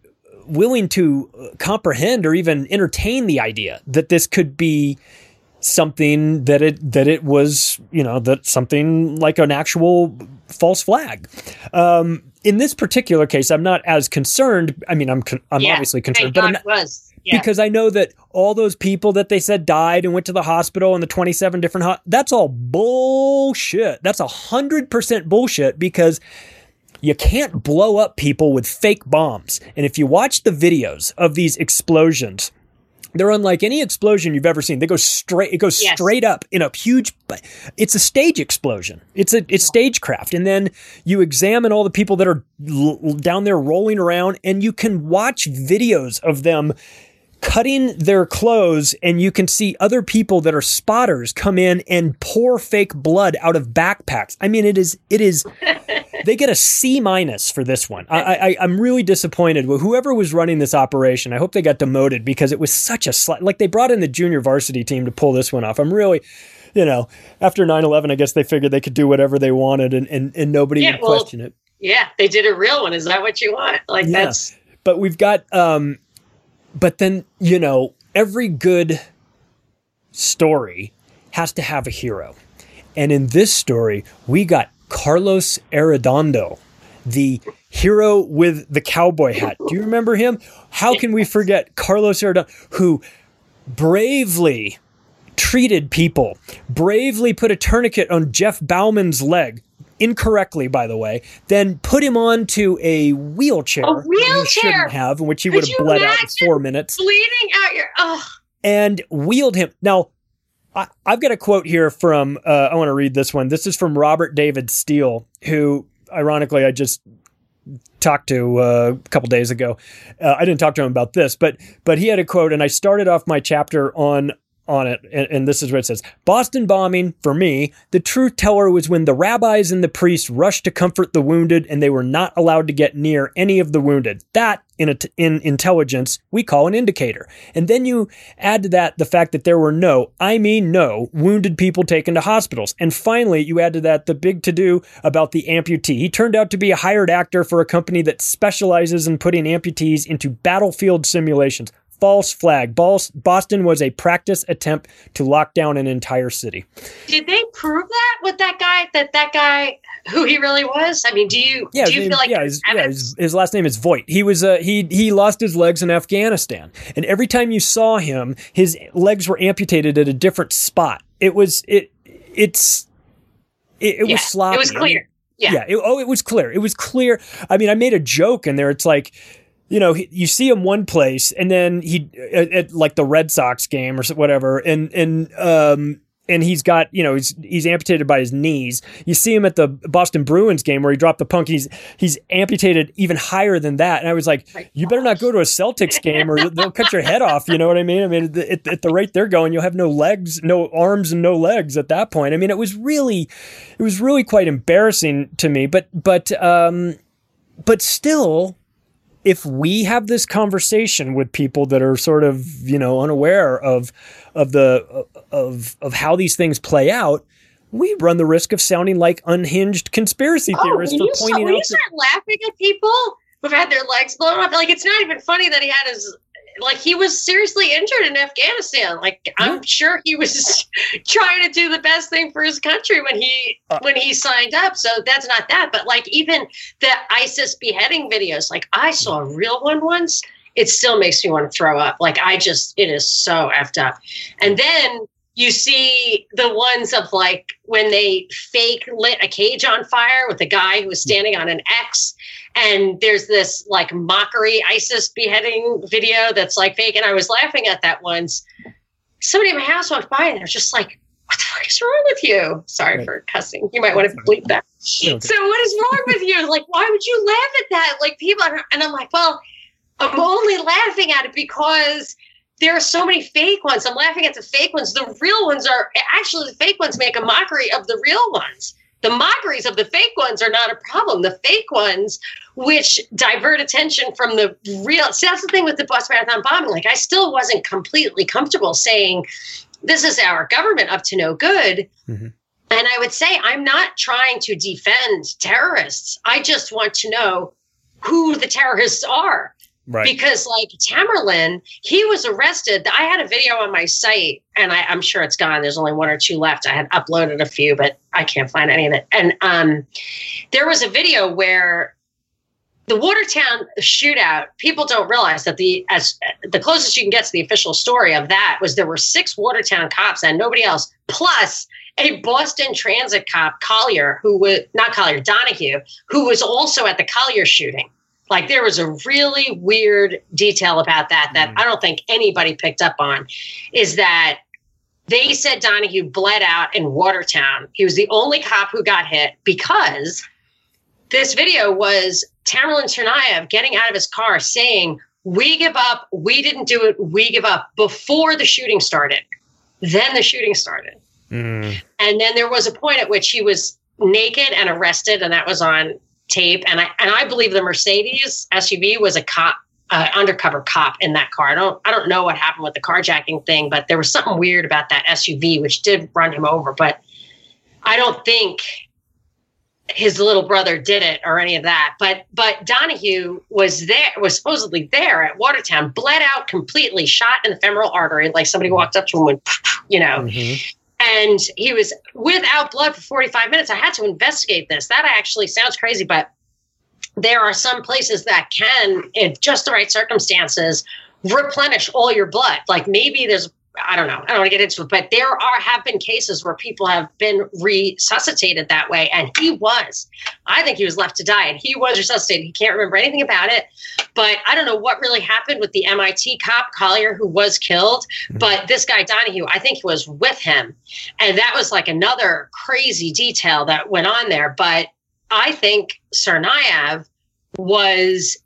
willing to comprehend or even entertain the idea that this could be something that it that it was, you know, that something like an actual false flag. Um, in this particular case, I'm not as concerned. I mean, I'm con- I'm yeah, obviously concerned, but I'm not, was. Yeah. because I know that all those people that they said died and went to the hospital and the twenty-seven different ho- that's all bullshit. That's a hundred percent bullshit, because you can't blow up people with fake bombs. And if you watch the videos of these explosions, they're unlike any explosion you've ever seen. They go straight, it goes yes. straight up in a huge, it's a stage explosion. It's a, it's stagecraft. And then you examine all the people that are l- down there rolling around, and you can watch videos of them cutting their clothes, and you can see other people that are spotters come in and pour fake blood out of backpacks. I mean, it is, it is, they get a C minus for this one. I, I, I'm really disappointed with whoever was running this operation. I hope they got demoted, because it was such a slight, like they brought in the junior varsity team to pull this one off. I'm really, you know, after nine eleven, I guess they figured they could do whatever they wanted, and, and, and nobody yeah, would well, question it. Yeah, they did a real one. Is that what you want? Like yeah. that's. But we've got, um, but then, you know, every good story has to have a hero. And in this story, we got Carlos Arredondo, the hero with the cowboy hat. Do you remember him? How can we forget Carlos Arredondo, who bravely treated people, bravely put a tourniquet on Jeff Bauman's leg, incorrectly, by the way, then put him onto a wheelchair. A wheelchair? He shouldn't have, in which he would have bled out in four minutes. Bleeding out your, oh. And wheeled him. Now, I, I've got a quote here from, uh, I want to read this one. This is from Robert David Steele, who, ironically, I just talked to uh, a couple days ago. Uh, I didn't talk to him about this, but but he had a quote, and I started off my chapter on on it, and, and this is what it says. Boston bombing, for me, the truth teller was when the rabbis and the priests rushed to comfort the wounded and they were not allowed to get near any of the wounded. That, in, a, in intelligence, we call an indicator. And then you add to that the fact that there were no, I mean no, wounded people taken to hospitals. And finally, you add to that the big to-do about the amputee. He turned out to be a hired actor for a company that specializes in putting amputees into battlefield simulations. False flag. Boston was a practice attempt to lock down an entire city. Did they prove that with that guy? That that guy, who he really was? I mean, do you yeah, do you his, feel like yeah, his, yeah his, his last name is Voigt. He was uh, he he lost his legs in Afghanistan, and every time you saw him, his legs were amputated at a different spot. It was it it's it, it yeah, was sloppy. It was clear. I mean, yeah. Yeah. It, oh, it was clear. It was clear. I mean, I made a joke in there. It's like, you know, he, you see him one place, and then he at, at like the Red Sox game or whatever, and and um and he's got, you know, he's he's amputated by his knees. You see him at the Boston Bruins game where he dropped the puck. He's he's amputated even higher than that. And I was like, oh you better not go to a Celtics game or they'll cut your head off. You know what I mean? I mean, at, at the rate they're going, you'll have no legs, no arms, and no legs at that point. I mean, it was really, it was really quite embarrassing to me. But but um, but still. If we have this conversation with people that are sort of, you know, unaware of of the of of how these things play out, we run the risk of sounding like unhinged conspiracy theorists oh, for pointing start, out. You start laughing at people who've had their legs blown off. Like, it's not even funny that he had his. Like, he was seriously injured in Afghanistan. Like, I'm yeah. sure he was trying to do the best thing for his country when he uh, when he signed up. So that's not that. But, like, even the ISIS beheading videos, like, I saw a real one once. It still makes me want to throw up. Like, I just, it is so effed up. And then you see the ones of, like, when they fake lit a cage on fire with a guy who was standing on an X. And there's this like mockery ISIS beheading video that's like fake. And I was laughing at that once. Somebody in my house walked by and they're just like, what the fuck is wrong with you? Sorry right. for cussing. You might want to bleep that. Okay. So what is wrong with you? Like, why would you laugh at that? Like, people are, and I'm like, well, I'm only laughing at it because there are so many fake ones. I'm laughing at the fake ones. The real ones are actually, the fake ones make a mockery of the real ones. The mockeries of the fake ones are not a problem. The fake ones, which divert attention from the real. See, that's the thing with the Boston Marathon bombing. Like, I still wasn't completely comfortable saying this is our government up to no good. Mm-hmm. And I would say I'm not trying to defend terrorists. I just want to know who the terrorists are. Right. Because, like, Tamerlan, he was arrested. I had a video on my site, and I, I'm sure it's gone. There's only one or two left. I had uploaded a few, but I can't find any of it. And um, there was a video where the Watertown shootout, people don't realize that the as the closest you can get to the official story of that was there were six Watertown cops and nobody else, plus a Boston Transit cop, Collier, who was not Collier, Donahue, who was also at the Collier shooting. Like, there was a really weird detail about that that mm. I don't think anybody picked up on, is that they said Donahue bled out in Watertown. He was the only cop who got hit because this video was Tamerlan Tsarnaev getting out of his car saying, we give up, we didn't do it, we give up, before the shooting started. Then the shooting started. Mm. And then there was a point at which he was naked and arrested, and that was on tape. And I and I believe the Mercedes S U V was a cop, uh, undercover cop in that car. I don't I don't know what happened with the carjacking thing, but there was something weird about that S U V, which did run him over. But I don't think his little brother did it or any of that. But but Donahue was there, was supposedly there at Watertown, bled out completely, shot in the femoral artery, like somebody walked up to him and, you know. Mm-hmm. And he was without blood for forty-five minutes. I had to investigate this. That actually sounds crazy, but there are some places that can, in just the right circumstances, replenish all your blood. Like, maybe there's I don't know. I don't want to get into it, but there are have been cases where people have been resuscitated that way, and he was. I think he was left to die, and he was resuscitated. He can't remember anything about it, but I don't know what really happened with the M I T cop Collier who was killed. Mm-hmm. But this guy Donahue, I think he was with him, and that was like another crazy detail that went on there. But I think Tsarnaev was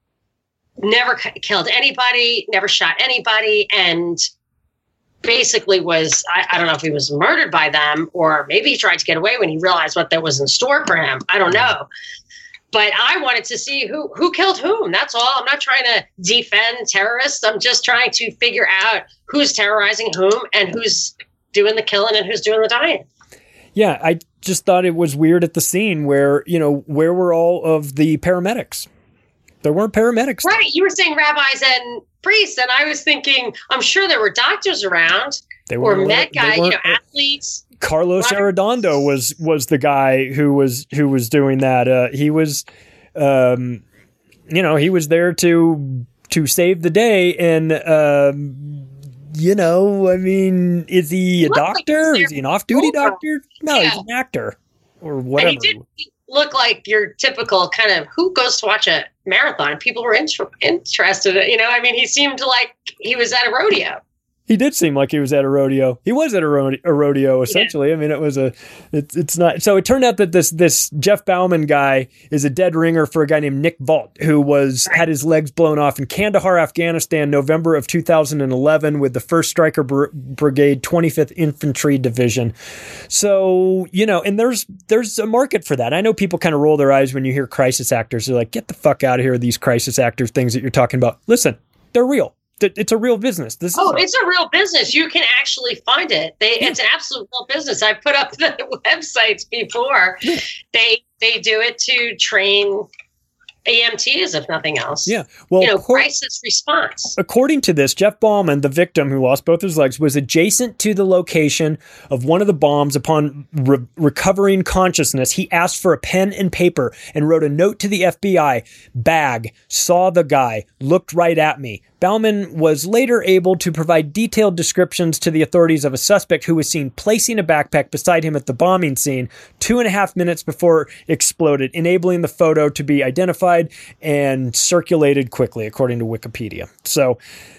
never c- killed anybody, never shot anybody, and basically was, I, I don't know if he was murdered by them or maybe he tried to get away when he realized what there was in store for him. I don't know. But I wanted to see who, who killed whom. That's all. I'm not trying to defend terrorists. I'm just trying to figure out who's terrorizing whom and who's doing the killing and who's doing the dying. Yeah, I just thought it was weird at the scene where, you know, where were all of the paramedics? There weren't paramedics. Right. You were saying rabbis and priests, and I was thinking, I'm sure there were doctors around they or med guys, you know, athletes. Carlos Arredondo was was the guy who was who was doing that. Uh, he was, um, you know, he was there to to save the day, and um, you know, I mean, is he a doctor? Like is he an off-duty doctor? No, yeah. He's an actor or whatever. And he did look like your typical kind of who goes to watch a marathon. People were inter- interested. You know, I mean, he seemed like he was at a rodeo. He did seem like he was at a rodeo. He was at a, ro- a rodeo, essentially. Yeah. I mean, it was a, it's it's not. So it turned out that this this Jeff Bauman guy is a dead ringer for a guy named Nick Vault, who was right. had his legs blown off in Kandahar, Afghanistan, November of two thousand eleven, with the first Stryker Br- Brigade, twenty-fifth Infantry Division. So you know, and there's there's a market for that. I know people kind of roll their eyes when you hear crisis actors. They're like, "Get the fuck out of here!" These crisis actors things that you're talking about. Listen, they're real. It's a real business. This oh, is it's a real business. You can actually find it. They, yeah. It's an absolute real business. I've put up the websites before. Yeah. They they do it to train A M Ts, if nothing else. Yeah. Well, you know, cor- crisis response. According to this, Jeff Bauman, the victim who lost both his legs, was adjacent to the location of one of the bombs. Upon re- recovering consciousness, he asked for a pen and paper and wrote a note to the F B I. Bag, saw the guy, looked right at me. Bauman was later able to provide detailed descriptions to the authorities of a suspect who was seen placing a backpack beside him at the bombing scene two and a half minutes before it exploded, enabling the photo to be identified and circulated quickly, according to Wikipedia. So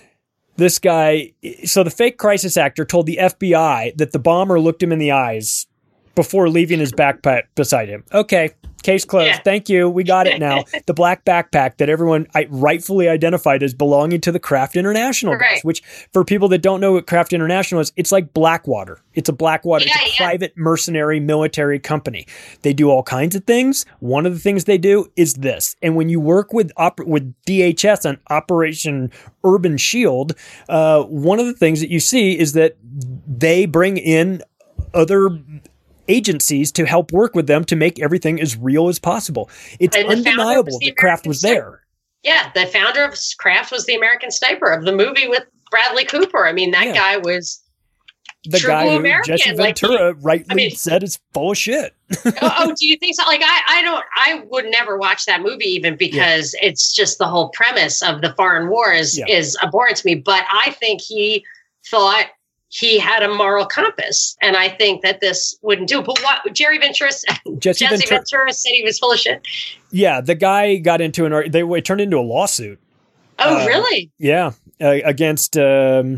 this guy, so the fake crisis actor told the F B I that the bomber looked him in the eyes before leaving his backpack beside him. Okay. Case closed. Yeah. Thank you. We got it now. The black backpack that everyone rightfully identified as belonging to the Kraft International right. guys, which for people that don't know what Kraft International is, it's like Blackwater. It's a Blackwater. Yeah, it's a yeah. private mercenary military company. They do all kinds of things. One of the things they do is this. And when you work with op- with D H S on Operation Urban Shield, uh, one of the things that you see is that they bring in other agencies to help work with them to make everything as real as possible. It's undeniable that Kraft was there. Yeah, the founder of Kraft was the American Sniper of the movie with Bradley Cooper. I mean, that yeah. guy was the true guy who American. Jesse Ventura like, rightly I mean, said is full of shit. oh, oh, do you think so? Like, I, I don't, I would never watch that movie even because yeah. it's just the whole premise of the foreign war is, yeah. is abhorrent to me. But I think he thought he had a moral compass, and I think that this wouldn't do it. But what Jerry Ventura, Jesse, Jesse Ventura, Ventura said he was full of shit. Yeah, the guy got into an they it turned into a lawsuit. Oh, uh, really? Yeah, uh, against um,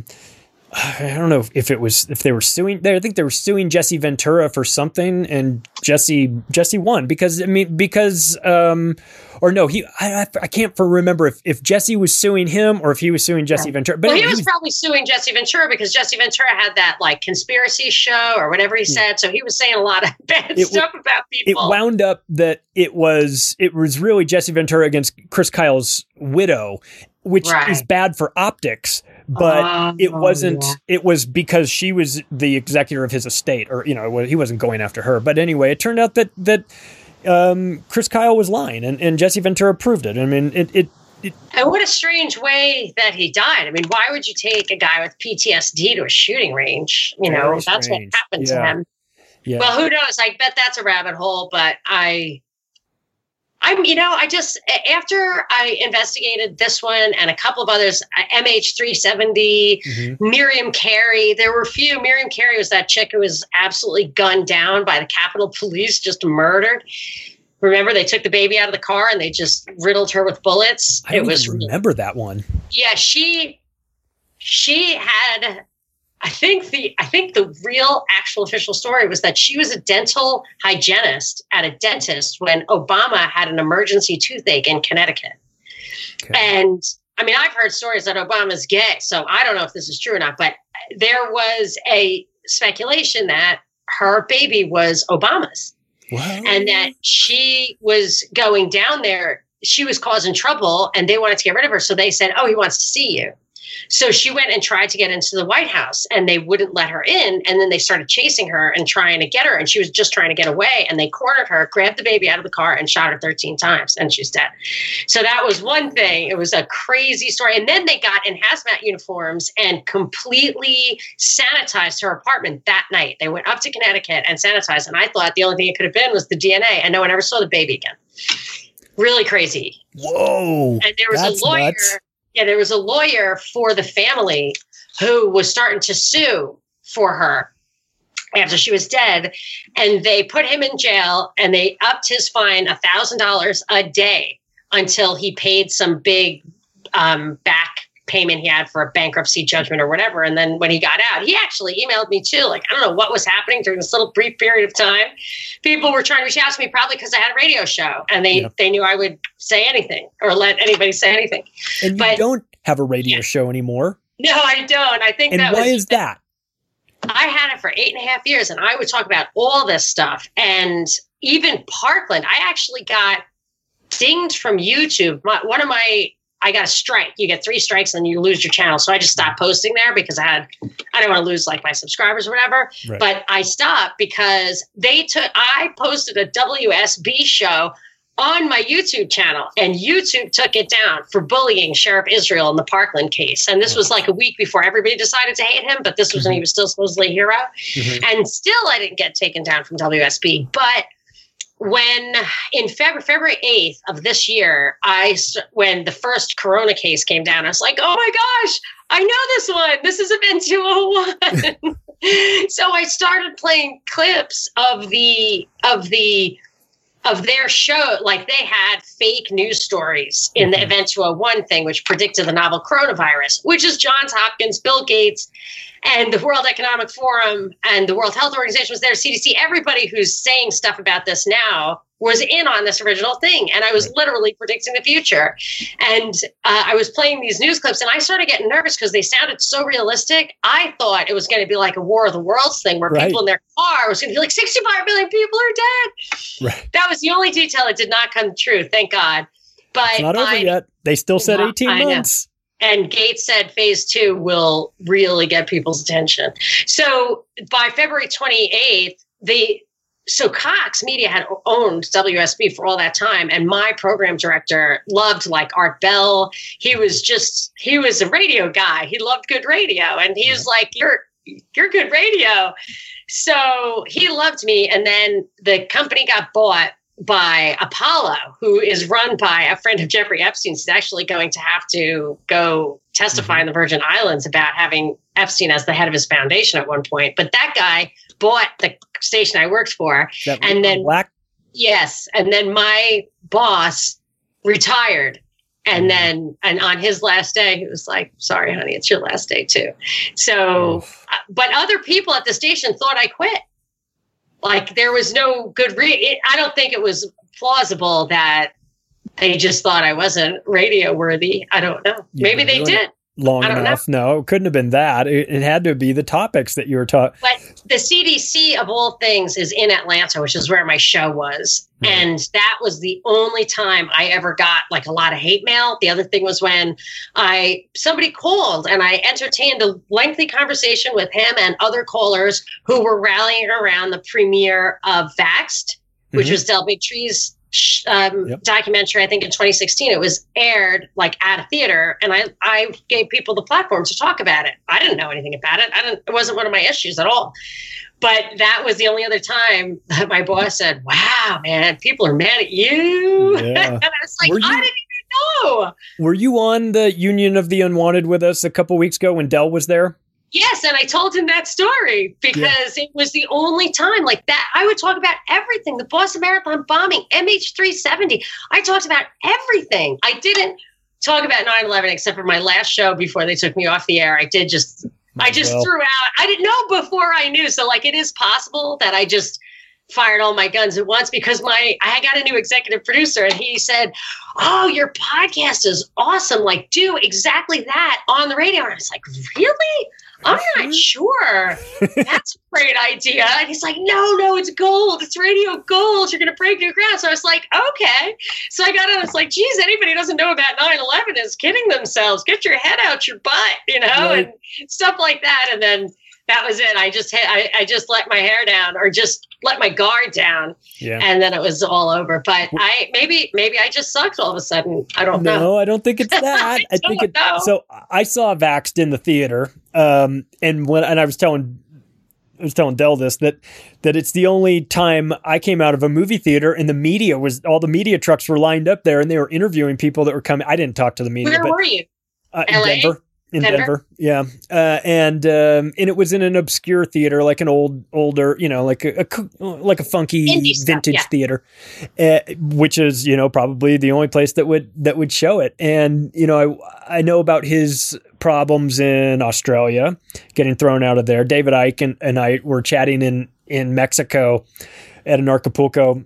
I don't know if it was if they were suing. I think they were suing Jesse Ventura for something, and Jesse Jesse won because I mean because um, or no he I I can't for remember if, if Jesse was suing him or if he was suing Jesse Ventura. But well, anyway, he, was he was probably suing Jesse Ventura because Jesse Ventura had that like conspiracy show or whatever he said. Yeah. So he was saying a lot of bad it, stuff about people. It wound up that it was it was really Jesse Ventura against Chris Kyle's widow, which right. is bad for optics. But uh, it wasn't, yeah. it was because she was the executor of his estate, or, you know, he wasn't going after her. But anyway, it turned out that, that um, Chris Kyle was lying, and, and Jesse Ventura proved it. I mean, it, it, it. And what a strange way that he died. I mean, why would you take a guy with P T S D to a shooting range? You know, that's what happened yeah. to him. Yeah. Well, who knows? I bet that's a rabbit hole, but I, I'm, you know, I just, after I investigated this one and a couple of others, M H three seventy, mm-hmm. Miriam Carey, there were a few. Miriam Carey was that chick who was absolutely gunned down by the Capitol Police, just murdered. Remember, they took the baby out of the car and they just riddled her with bullets. I don't it was even remember that one. Yeah, she, she had... I think the I think the real actual official story was that she was a dental hygienist at a dentist when Obama had an emergency toothache in Connecticut. Okay. And I mean, I've heard stories that Obama's gay, so I don't know if this is true or not, but there was a speculation that her baby was Obama's. Wow. And that she was going down there. She was causing trouble and they wanted to get rid of her. So they said, oh, he wants to see you. So she went and tried to get into the White House and they wouldn't let her in. And then they started chasing her and trying to get her. And she was just trying to get away. And they cornered her, grabbed the baby out of the car and shot her thirteen times. And she's dead. So that was one thing. It was a crazy story. And then they got in hazmat uniforms and completely sanitized her apartment that night. They went up to Connecticut and sanitized. And I thought the only thing it could have been was the D N A. And no one ever saw the baby again. Really crazy. Whoa. And there was that's a lawyer. Nuts. Yeah, there was a lawyer for the family who was starting to sue for her after she was dead. And they put him in jail and they upped his fine one thousand dollars a day until he paid some big um, back payment he had for a bankruptcy judgment or whatever. And then when he got out, he actually emailed me too. Like, I don't know what was happening during this little brief period of time. People were trying to reach out to me probably because I had a radio show and they, yeah. they knew I would say anything or let anybody say anything. And but, you don't have a radio yeah. show anymore. No, I don't. I think and that why was, is that? I had it for eight and a half years and I would talk about all this stuff. And even Parkland, I actually got dinged from YouTube. My, one of my, I got a strike. You get three strikes and you lose your channel. So I just stopped posting there because I had, I didn't want to lose like my subscribers or whatever. Right. But I stopped because they took, I posted a W S B show on my YouTube channel and YouTube took it down for bullying Sheriff Israel in the Parkland case. And this was like a week before everybody decided to hate him, but this was mm-hmm. when he was still supposedly a hero. Mm-hmm. And still I didn't get taken down from W S B. But when in February, February eighth of this year, I, when the first Corona case came down, I was like, oh my gosh, I know this one. This is Event two oh one. So I started playing clips of the, of the, of their show. Like they had fake news stories in the Event two oh one thing, which predicted the novel coronavirus, which is Johns Hopkins, Bill Gates, and the World Economic Forum and the World Health Organization was there, C D C. Everybody who's saying stuff about this now was in on this original thing. And I was literally predicting the future. And uh, I was playing these news clips and I started getting nervous because they sounded so realistic. I thought it was going to be like a War of the Worlds thing where right. people in their car was going to be like sixty-five million people are dead. Right. That was the only detail that did not come true. Thank God. But it's not over I, yet. They still said eighteen I months. Know. And Gates said phase two will really get people's attention. So by February twenty-eighth, the so Cox Media had owned W S B for all that time. And my program director loved like Art Bell. He was just, he was a radio guy. He loved good radio. And he was like, you're, you're good radio. So he loved me. And then the company got bought by Apollo, who is run by a friend of Jeffrey Epstein's. He's actually going to have to go testify mm-hmm. in the Virgin Islands about having Epstein as the head of his foundation at one point. But that guy bought the station I worked for. That and then black? Yes. And then my boss retired. And then, and on his last day, he was like, sorry, honey, it's your last day too. So, oh. but other people at the station thought I quit. Like there was no good re- I don't think it was plausible that they just thought I wasn't radio worthy. I don't know. Yeah, Maybe they really did. Long enough. Know. No, it couldn't have been that. It, it had to be the topics that you were talking. But the C D C of all things is in Atlanta, which is where my show was. Mm-hmm. And that was the only time I ever got like a lot of hate mail. The other thing was when I somebody called and I entertained a lengthy conversation with him and other callers who were rallying around the premiere of Vaxxed, which mm-hmm. was Del Bigtree's um, yep. documentary, I think in twenty sixteen, it was aired like at a theater, and I, I gave people the platform to talk about it. I didn't know anything about it. I didn't, it wasn't one of my issues at all. But that was the only other time that my boss said, wow, man, people are mad at you. Yeah. And I was like, you, I didn't even know. Were you on the Union of the Unwanted with us a couple weeks ago when Del was there? Yes, and I told him that story because yeah. it was the only time like that. I would talk about everything, the Boston Marathon bombing, M H three seventy. I talked about everything. I didn't talk about nine eleven except for my last show before they took me off the air. I did just... I just well. threw out, I didn't know before I knew. So like, it is possible that I just fired all my guns at once because my, I got a new executive producer and he said, oh, your podcast is awesome. Like do exactly that on the radio. And I was like, really? I'm not sure. That's a great idea. And he's like, no, no, it's gold. It's radio gold. You're going to break new ground. So I was like, okay. So I got on. It's like, geez, anybody who doesn't know about nine eleven is kidding themselves. Get your head out your butt, you know, right. and stuff like that. And then that was it. I just hit, I, I just let my hair down or just let my guard down. Yeah. And then it was all over. But I maybe maybe I just sucked all of a sudden. I don't no, know. No, I don't think it's that. I, I think it, know. So I saw Vaxxed in the theater. Um, and when and I was telling I was telling Del this that that it's the only time I came out of a movie theater and the media was all the media trucks were lined up there and they were interviewing people that were coming. I didn't talk to the media. Where but, were you? Uh, in L A? Denver. In Denver, Denver? yeah, uh, and um, and it was in an obscure theater, like an old, older, you know, like a, a like a funky Indie vintage stuff, yeah. theater, uh, which is you know probably the only place that would that would show it. And you know, I I know about his problems in Australia, getting thrown out of there. David Icke and, and I were chatting in in Mexico at an Acapulco.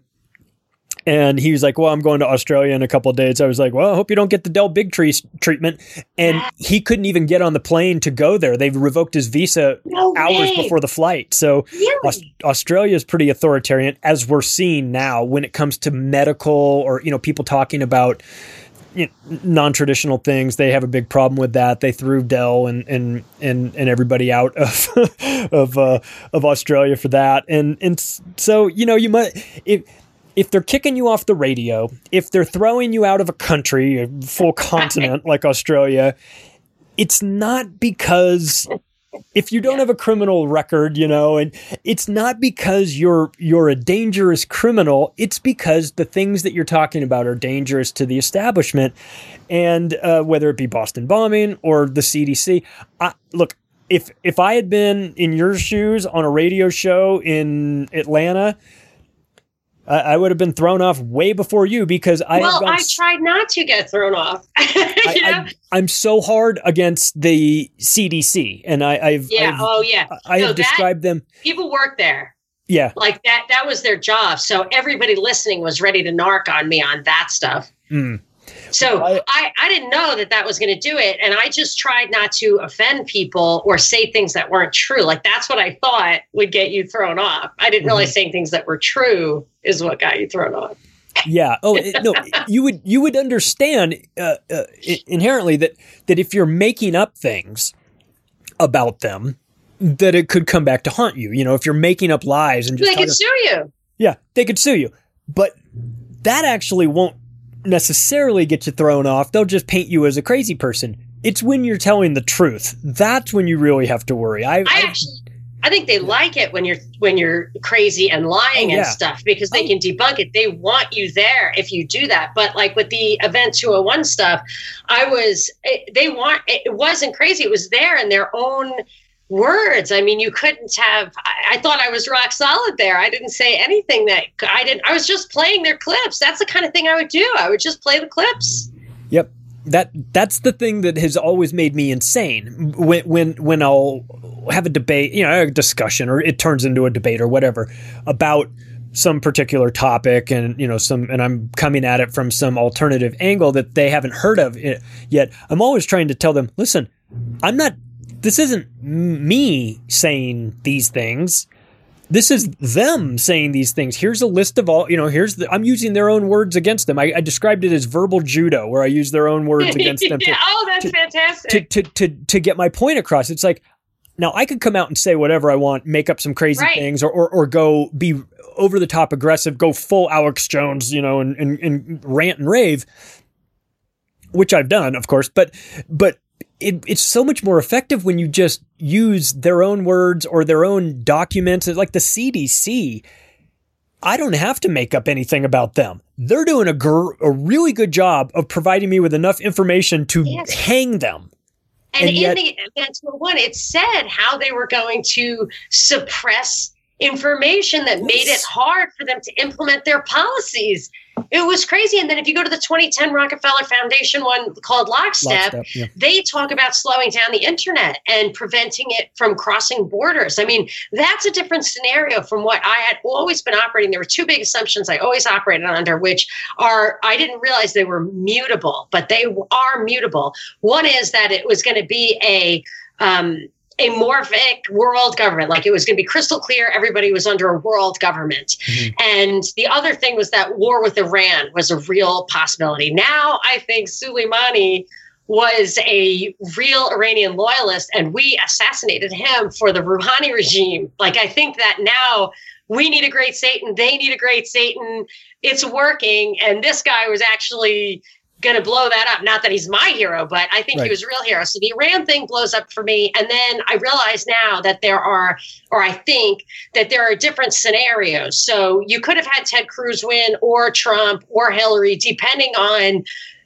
And he was like, well, I'm going to Australia in a couple of days. I was like, well, I hope you don't get the Del Bigtree treatment. And he couldn't even get on the plane to go there. They revoked his visa no hours way. before the flight. So really? Aus- Australia is pretty authoritarian, as we're seeing now when it comes to medical or, you know, people talking about you know, non-traditional things. They have a big problem with that. They threw Del and and and, and everybody out of of uh, of Australia for that. And and so, you know, you might... If, If they're kicking you off the radio, if they're throwing you out of a country, a full continent like Australia, it's not because if you don't have a criminal record, you know, and it's not because you're you're a dangerous criminal. It's because the things that you're talking about are dangerous to the establishment, and uh, whether it be Boston bombing or the C D C. I, look, if if I had been in your shoes on a radio show in Atlanta, I would have been thrown off way before you because I. Well, have gone I tried not to get thrown off. you know? I, I'm so hard against the C D C, and I, I've yeah, I've, oh yeah, I no, have that, described them. People work there. Yeah, like that. That was their job. So everybody listening was ready to narc on me on that stuff. Mm. So I, I, I didn't know that that was going to do it. And I just tried not to offend people or say things that weren't true. Like that's what I thought would get you thrown off. I didn't realize mm-hmm. saying things that were true is what got you thrown off. Yeah. Oh, no, you would, you would understand uh, uh, inherently that, that if you're making up things about them, that it could come back to haunt you. You know, if you're making up lies and just they could to, sue you. Yeah, they could sue you. But that actually won't necessarily get you thrown off. They'll just paint you as a crazy person. It's when you're telling the truth. That's when you really have to worry. I, I, I actually, I think they like it when you're when you're crazy and lying oh, yeah. and stuff because they oh. can debunk it. They want you there if you do that. But like with the Event two oh one stuff, I was it, they want it wasn't crazy. It was there in their own words. I mean, you couldn't have, I, I thought I was rock solid there. I didn't say anything that I didn't, I was just playing their clips. That's the kind of thing I would do. I would just play the clips. Yep. That, that's the thing that has always made me insane when, when, when I'll have a debate, you know, a discussion or it turns into a debate or whatever about some particular topic and, you know, some, and I'm coming at it from some alternative angle that they haven't heard of yet. I'm always trying to tell them, listen, I'm not, this isn't me saying these things. This is them saying these things. Here's a list of all, you know, here's the, I'm using their own words against them. I, I described it as verbal judo, where I use their own words against them. yeah, to, oh, that's to, fantastic. To, to, to, to get my point across. It's like, Now, I could come out and say whatever I want, make up some crazy right. things, or, or or go be over the top aggressive, go full Alex Jones, you know, and, and, and rant and rave, which I've done, of course. But but it, it's so much more effective when you just use their own words or their own documents, like the C D C. I don't have to make up anything about them. They're doing a, gr- a really good job of providing me with enough information to yes. hang them. And, and in yet, the Event two oh one, it said how they were going to suppress information that made it hard for them to implement their policies. It was crazy. And then if you go to the twenty ten Rockefeller Foundation one called Lockstep, Lockstep yeah. they talk about slowing down the internet and preventing it from crossing borders. I mean, that's a different scenario from what I had always been operating. There were two big assumptions I always operated under, which are, I didn't realize they were mutable, but they are mutable. One is that it was going to be a, um, a morphic world government, like it was going to be crystal clear. Everybody was under a world government. Mm-hmm. And the other thing was that war with Iran was a real possibility. Now I think Soleimani was a real Iranian loyalist and we assassinated him for the Rouhani regime. Like, I think that now we need a great Satan. They need a great Satan. It's working. And this guy was actually going to blow that up. Not that he's my hero, but I think right. he was a real hero. So the Iran thing blows up for me. And then I realize now that there are, or I think that there are different scenarios. So you could have had Ted Cruz win or Trump or Hillary, depending on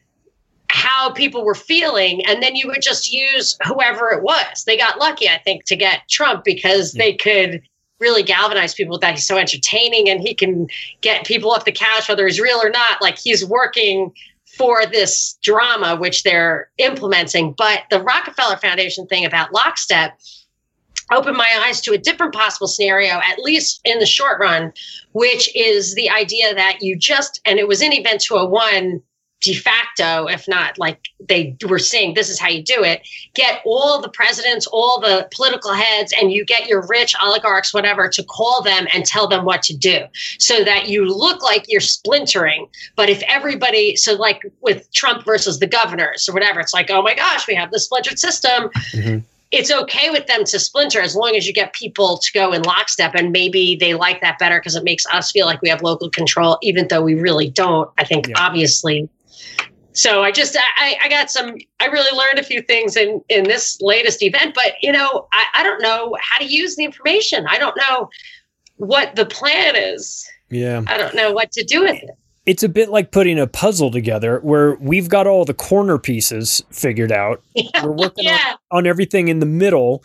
how people were feeling. And then you would just use whoever it was. They got lucky, I think, to get Trump because yeah. they could really galvanize people that he's so entertaining and he can get people off the couch, whether he's real or not. Like, he's working for this drama, which they're implementing. But the Rockefeller Foundation thing about Lockstep opened my eyes to a different possible scenario, at least in the short run, which is the idea that you just, and it was in Event two oh one de facto, if not like they were saying, this is how you do it, get all the presidents, all the political heads, and you get your rich oligarchs, whatever, to call them and tell them what to do so that you look like you're splintering. But if everybody, so like with Trump versus the governors or whatever, it's like, oh my gosh, we have the splintered system. Mm-hmm. It's okay with them to splinter as long as you get people to go in lockstep, and maybe they like that better because it makes us feel like we have local control, even though we really don't, I think, yeah. obviously. So I just, I, I got some, I really learned a few things in, in this latest event, but, you know, I, I don't know how to use the information. I don't know what the plan is. Yeah. I don't know what to do with it. It's a bit like putting a puzzle together where we've got all the corner pieces figured out. Yeah. We're working yeah. on, on everything in the middle.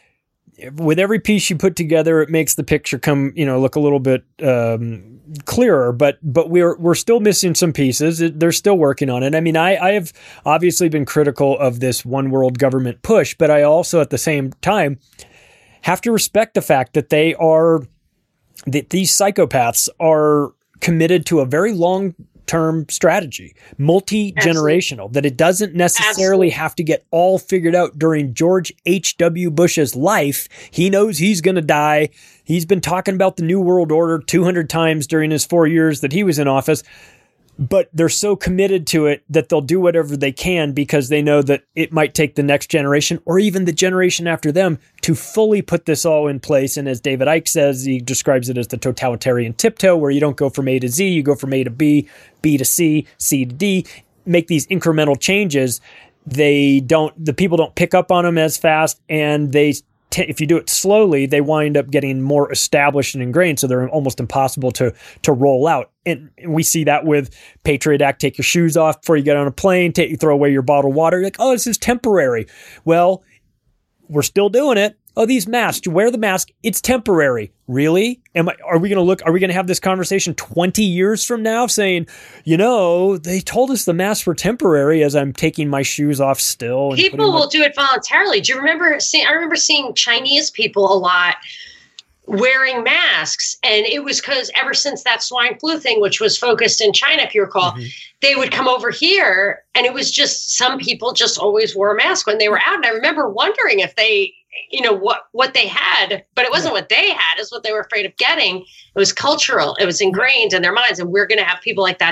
With every piece you put together, it makes the picture come, you know, look a little bit um, clearer. But but we're we're still missing some pieces. They're still working on it. I mean, I, I have obviously been critical of this one world government push, but I also at the same time have to respect the fact that they are that these psychopaths are committed to a very long term strategy, multi-generational, Absolutely. That it doesn't necessarily Absolutely. Have to get all figured out during George H W. Bush's life. He knows he's going to die. He's been talking about the New World Order two hundred times during his four years that he was in office, but they're so committed to it that they'll do whatever they can because they know that it might take the next generation or even the generation after them to fully put this all in place. And as David Icke says, he describes it as the totalitarian tiptoe, where you don't go from A to Z, you go from A to B, B to C, C to D, make these incremental changes. They don't, the people don't pick up on them as fast, and they if you do it slowly, they wind up getting more established and ingrained, so they're almost impossible to to roll out. And we see that with Patriot Act, take your shoes off before you get on a plane, take, you throw away your bottled water. You're like, oh, this is temporary. Well, we're still doing it. Oh, these masks, you wear the mask, it's temporary. Really? Am I, are we going to look, are we going to have this conversation twenty years from now saying, you know, they told us the masks were temporary as I'm taking my shoes off still? And people will my- do it voluntarily. Do you remember seeing, I remember seeing Chinese people a lot wearing masks. And it was because ever since that swine flu thing, which was focused in China, if you recall, mm-hmm. they would come over here, and it was just, some people just always wore a mask when they were out. And I remember wondering if they, you know, what, what they had, but it wasn't what they had, it's what they were afraid of getting. It was cultural. It was ingrained in their minds. And we're going to have people like that too.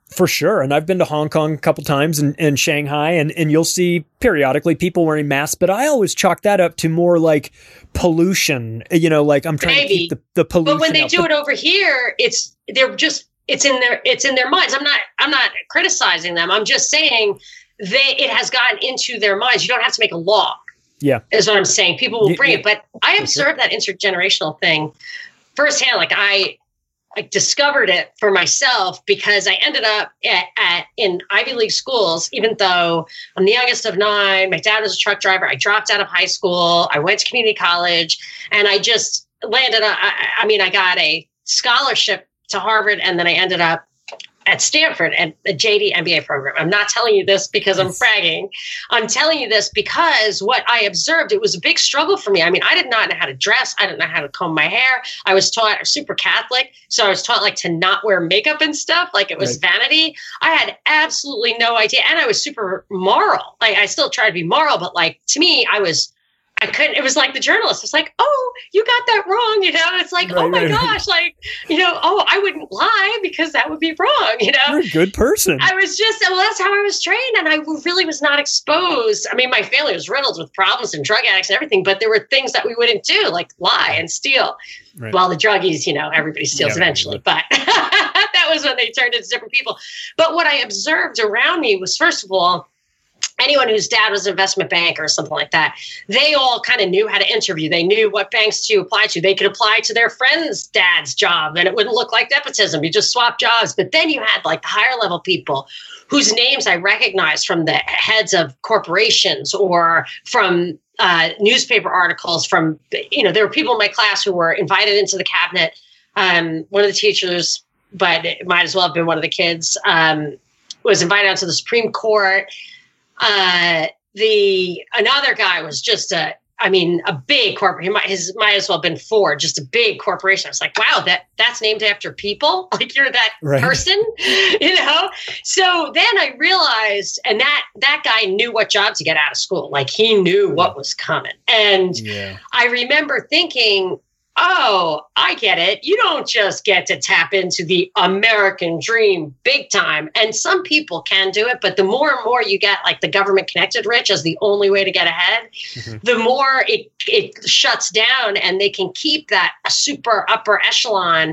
For sure. And I've been to Hong Kong a couple times and, and Shanghai, and, and you'll see periodically people wearing masks, but I always chalk that up to more like pollution, you know, like I'm trying Maybe. to keep the, the pollution. But when they up. do it over here, it's, they're just, it's in their, it's in their minds. I'm not, I'm not criticizing them. I'm just saying they, it has gotten into their minds. You don't have to make a law. Yeah. Is what I'm saying. People will bring yeah. it, but I observed sure. that intergenerational thing firsthand. Like I, I discovered it for myself because I ended up at, at in Ivy League schools, even though I'm the youngest of nine. My dad was a truck driver. I dropped out of high school. I went to community college and I just landed on, I, I mean, I got a scholarship to Harvard and then I ended up at Stanford at the J D M B A program. I'm not telling you this because I'm bragging. I'm telling you this because what I observed, it was a big struggle for me. I mean, I did not know how to dress. I didn't know how to comb my hair. I was taught super Catholic. So I was taught like to not wear makeup and stuff. Like it was right. vanity. I had absolutely no idea. And I was super moral. Like I still try to be moral, but like to me, I was I couldn't, it was like the journalist. It's like, oh, you got that wrong. You know, it's like, right, oh my right, gosh, right. like, you know, oh, I wouldn't lie because that would be wrong. You know, you're a good person. I was just, well, that's how I was trained. And I really was not exposed. I mean, my family was riddled with problems and drug addicts and everything, but there were things that we wouldn't do, like lie and steal. Right. Well, the druggies, you know, everybody steals yeah, eventually, right. but that was when they turned into different people. But what I observed around me was, first of all, anyone whose dad was an investment banker or something like that, they all kind of knew how to interview. They knew what banks to apply to. They could apply to their friend's dad's job and it wouldn't look like nepotism. You just swap jobs. But then you had like the higher level people whose names I recognized from the heads of corporations or from uh, newspaper articles from, you know, there were people in my class who were invited into the cabinet. Um, one of the teachers, but it might as well have been one of the kids, um, was invited onto the Supreme Court. Uh, the another guy was just a, I mean, a big corporate. He might his might as well have been Ford, just a big corporation. I was like, wow, that that's named after people. Like you're that right. person, you know. So then I realized, and that that guy knew what job to get out of school. Like he knew what was coming, and yeah. I remember thinking, oh, I get it. You don't just get to tap into the American dream big time. And some people can do it, but the more and more you get like the government connected rich as the only way to get ahead, mm-hmm. the more it, it shuts down and they can keep that super upper echelon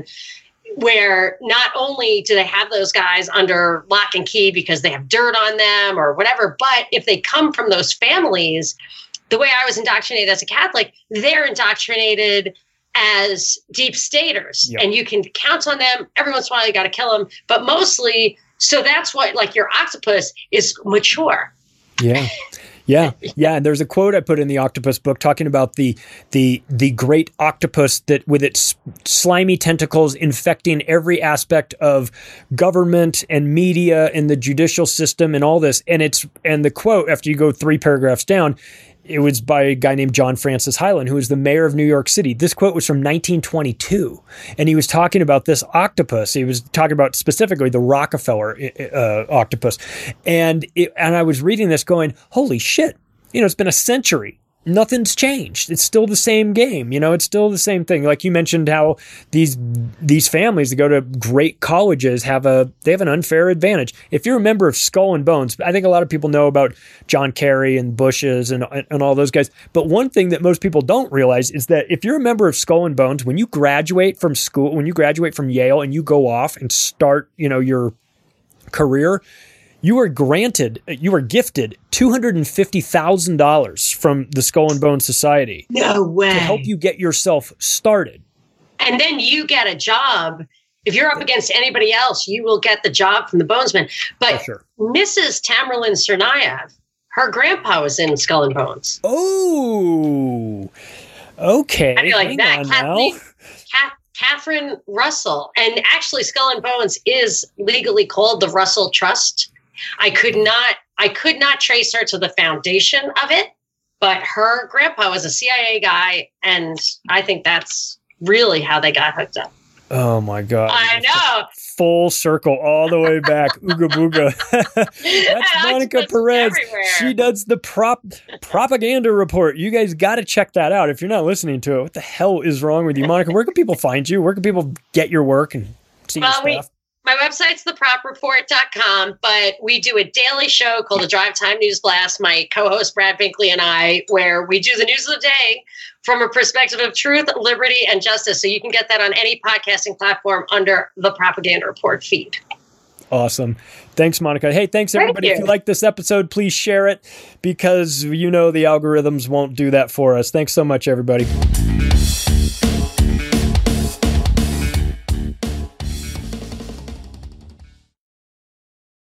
where not only do they have those guys under lock and key because they have dirt on them or whatever, but if they come from those families, the way I was indoctrinated as a Catholic, they're indoctrinated as deep staters, yep. and you can count on them. Every once in a while, you got to kill them, but mostly, so that's what, like, your octopus is mature. Yeah, yeah, yeah. And there's a quote I put in the octopus book talking about the the the great octopus that, with its slimy tentacles infecting every aspect of government and media and the judicial system and all this. And it's and the quote, after you go three paragraphs down, it was by a guy named John Francis Hylan, who was the mayor of New York City. This quote was from nineteen twenty-two, and he was talking about this octopus. He was talking about specifically the Rockefeller uh, octopus. And it, and I was reading this going, holy shit, you know, it's been a century. Nothing's changed. It's still the same game. You know, it's still the same thing. Like you mentioned how these these families that go to great colleges have a they have an unfair advantage. If you're a member of Skull and Bones, I think a lot of people know about John Kerry and Bush's and and all those guys. But one thing that most people don't realize is that if you're a member of Skull and Bones, when you graduate from school, when you graduate from Yale and you go off and start, you know, your career, you are granted, you are gifted two hundred fifty thousand dollars from the Skull and Bones Society. No way. To help you get yourself started. And then you get a job. If you're up against anybody else, you will get the job from the Bonesmen. But sure. Missus Tamerlan Tsarnaev, her grandpa was in Skull and Bones. Oh, okay. I feel like Hang that. Kathleen, Kath, Catherine Russell. And actually, Skull and Bones is legally called the Russell Trust. I could not I could not trace her to the foundation of it, but her grandpa was a C I A guy, and I think that's really how they got hooked up. Oh my God. I know. Full circle all the way back. Ooga booga. That's Monica Perez. Everywhere. She does the prop propaganda report. You guys got to check that out. If you're not listening to it, what the hell is wrong with you, Monica? Where can people find you? Where can people get your work and see well, your stuff? We- My website's the prop report dot com, but we do a daily show called the Drive Time News Blast, my co-host Brad Binkley and I, where we do the news of the day from a perspective of truth, liberty, and justice. So you can get that on any podcasting platform under the Propaganda Report feed. Awesome. Thanks, Monica. Hey, thanks, everybody. Thank you. If you like this episode, please share it because you know the algorithms won't do that for us. Thanks so much, everybody.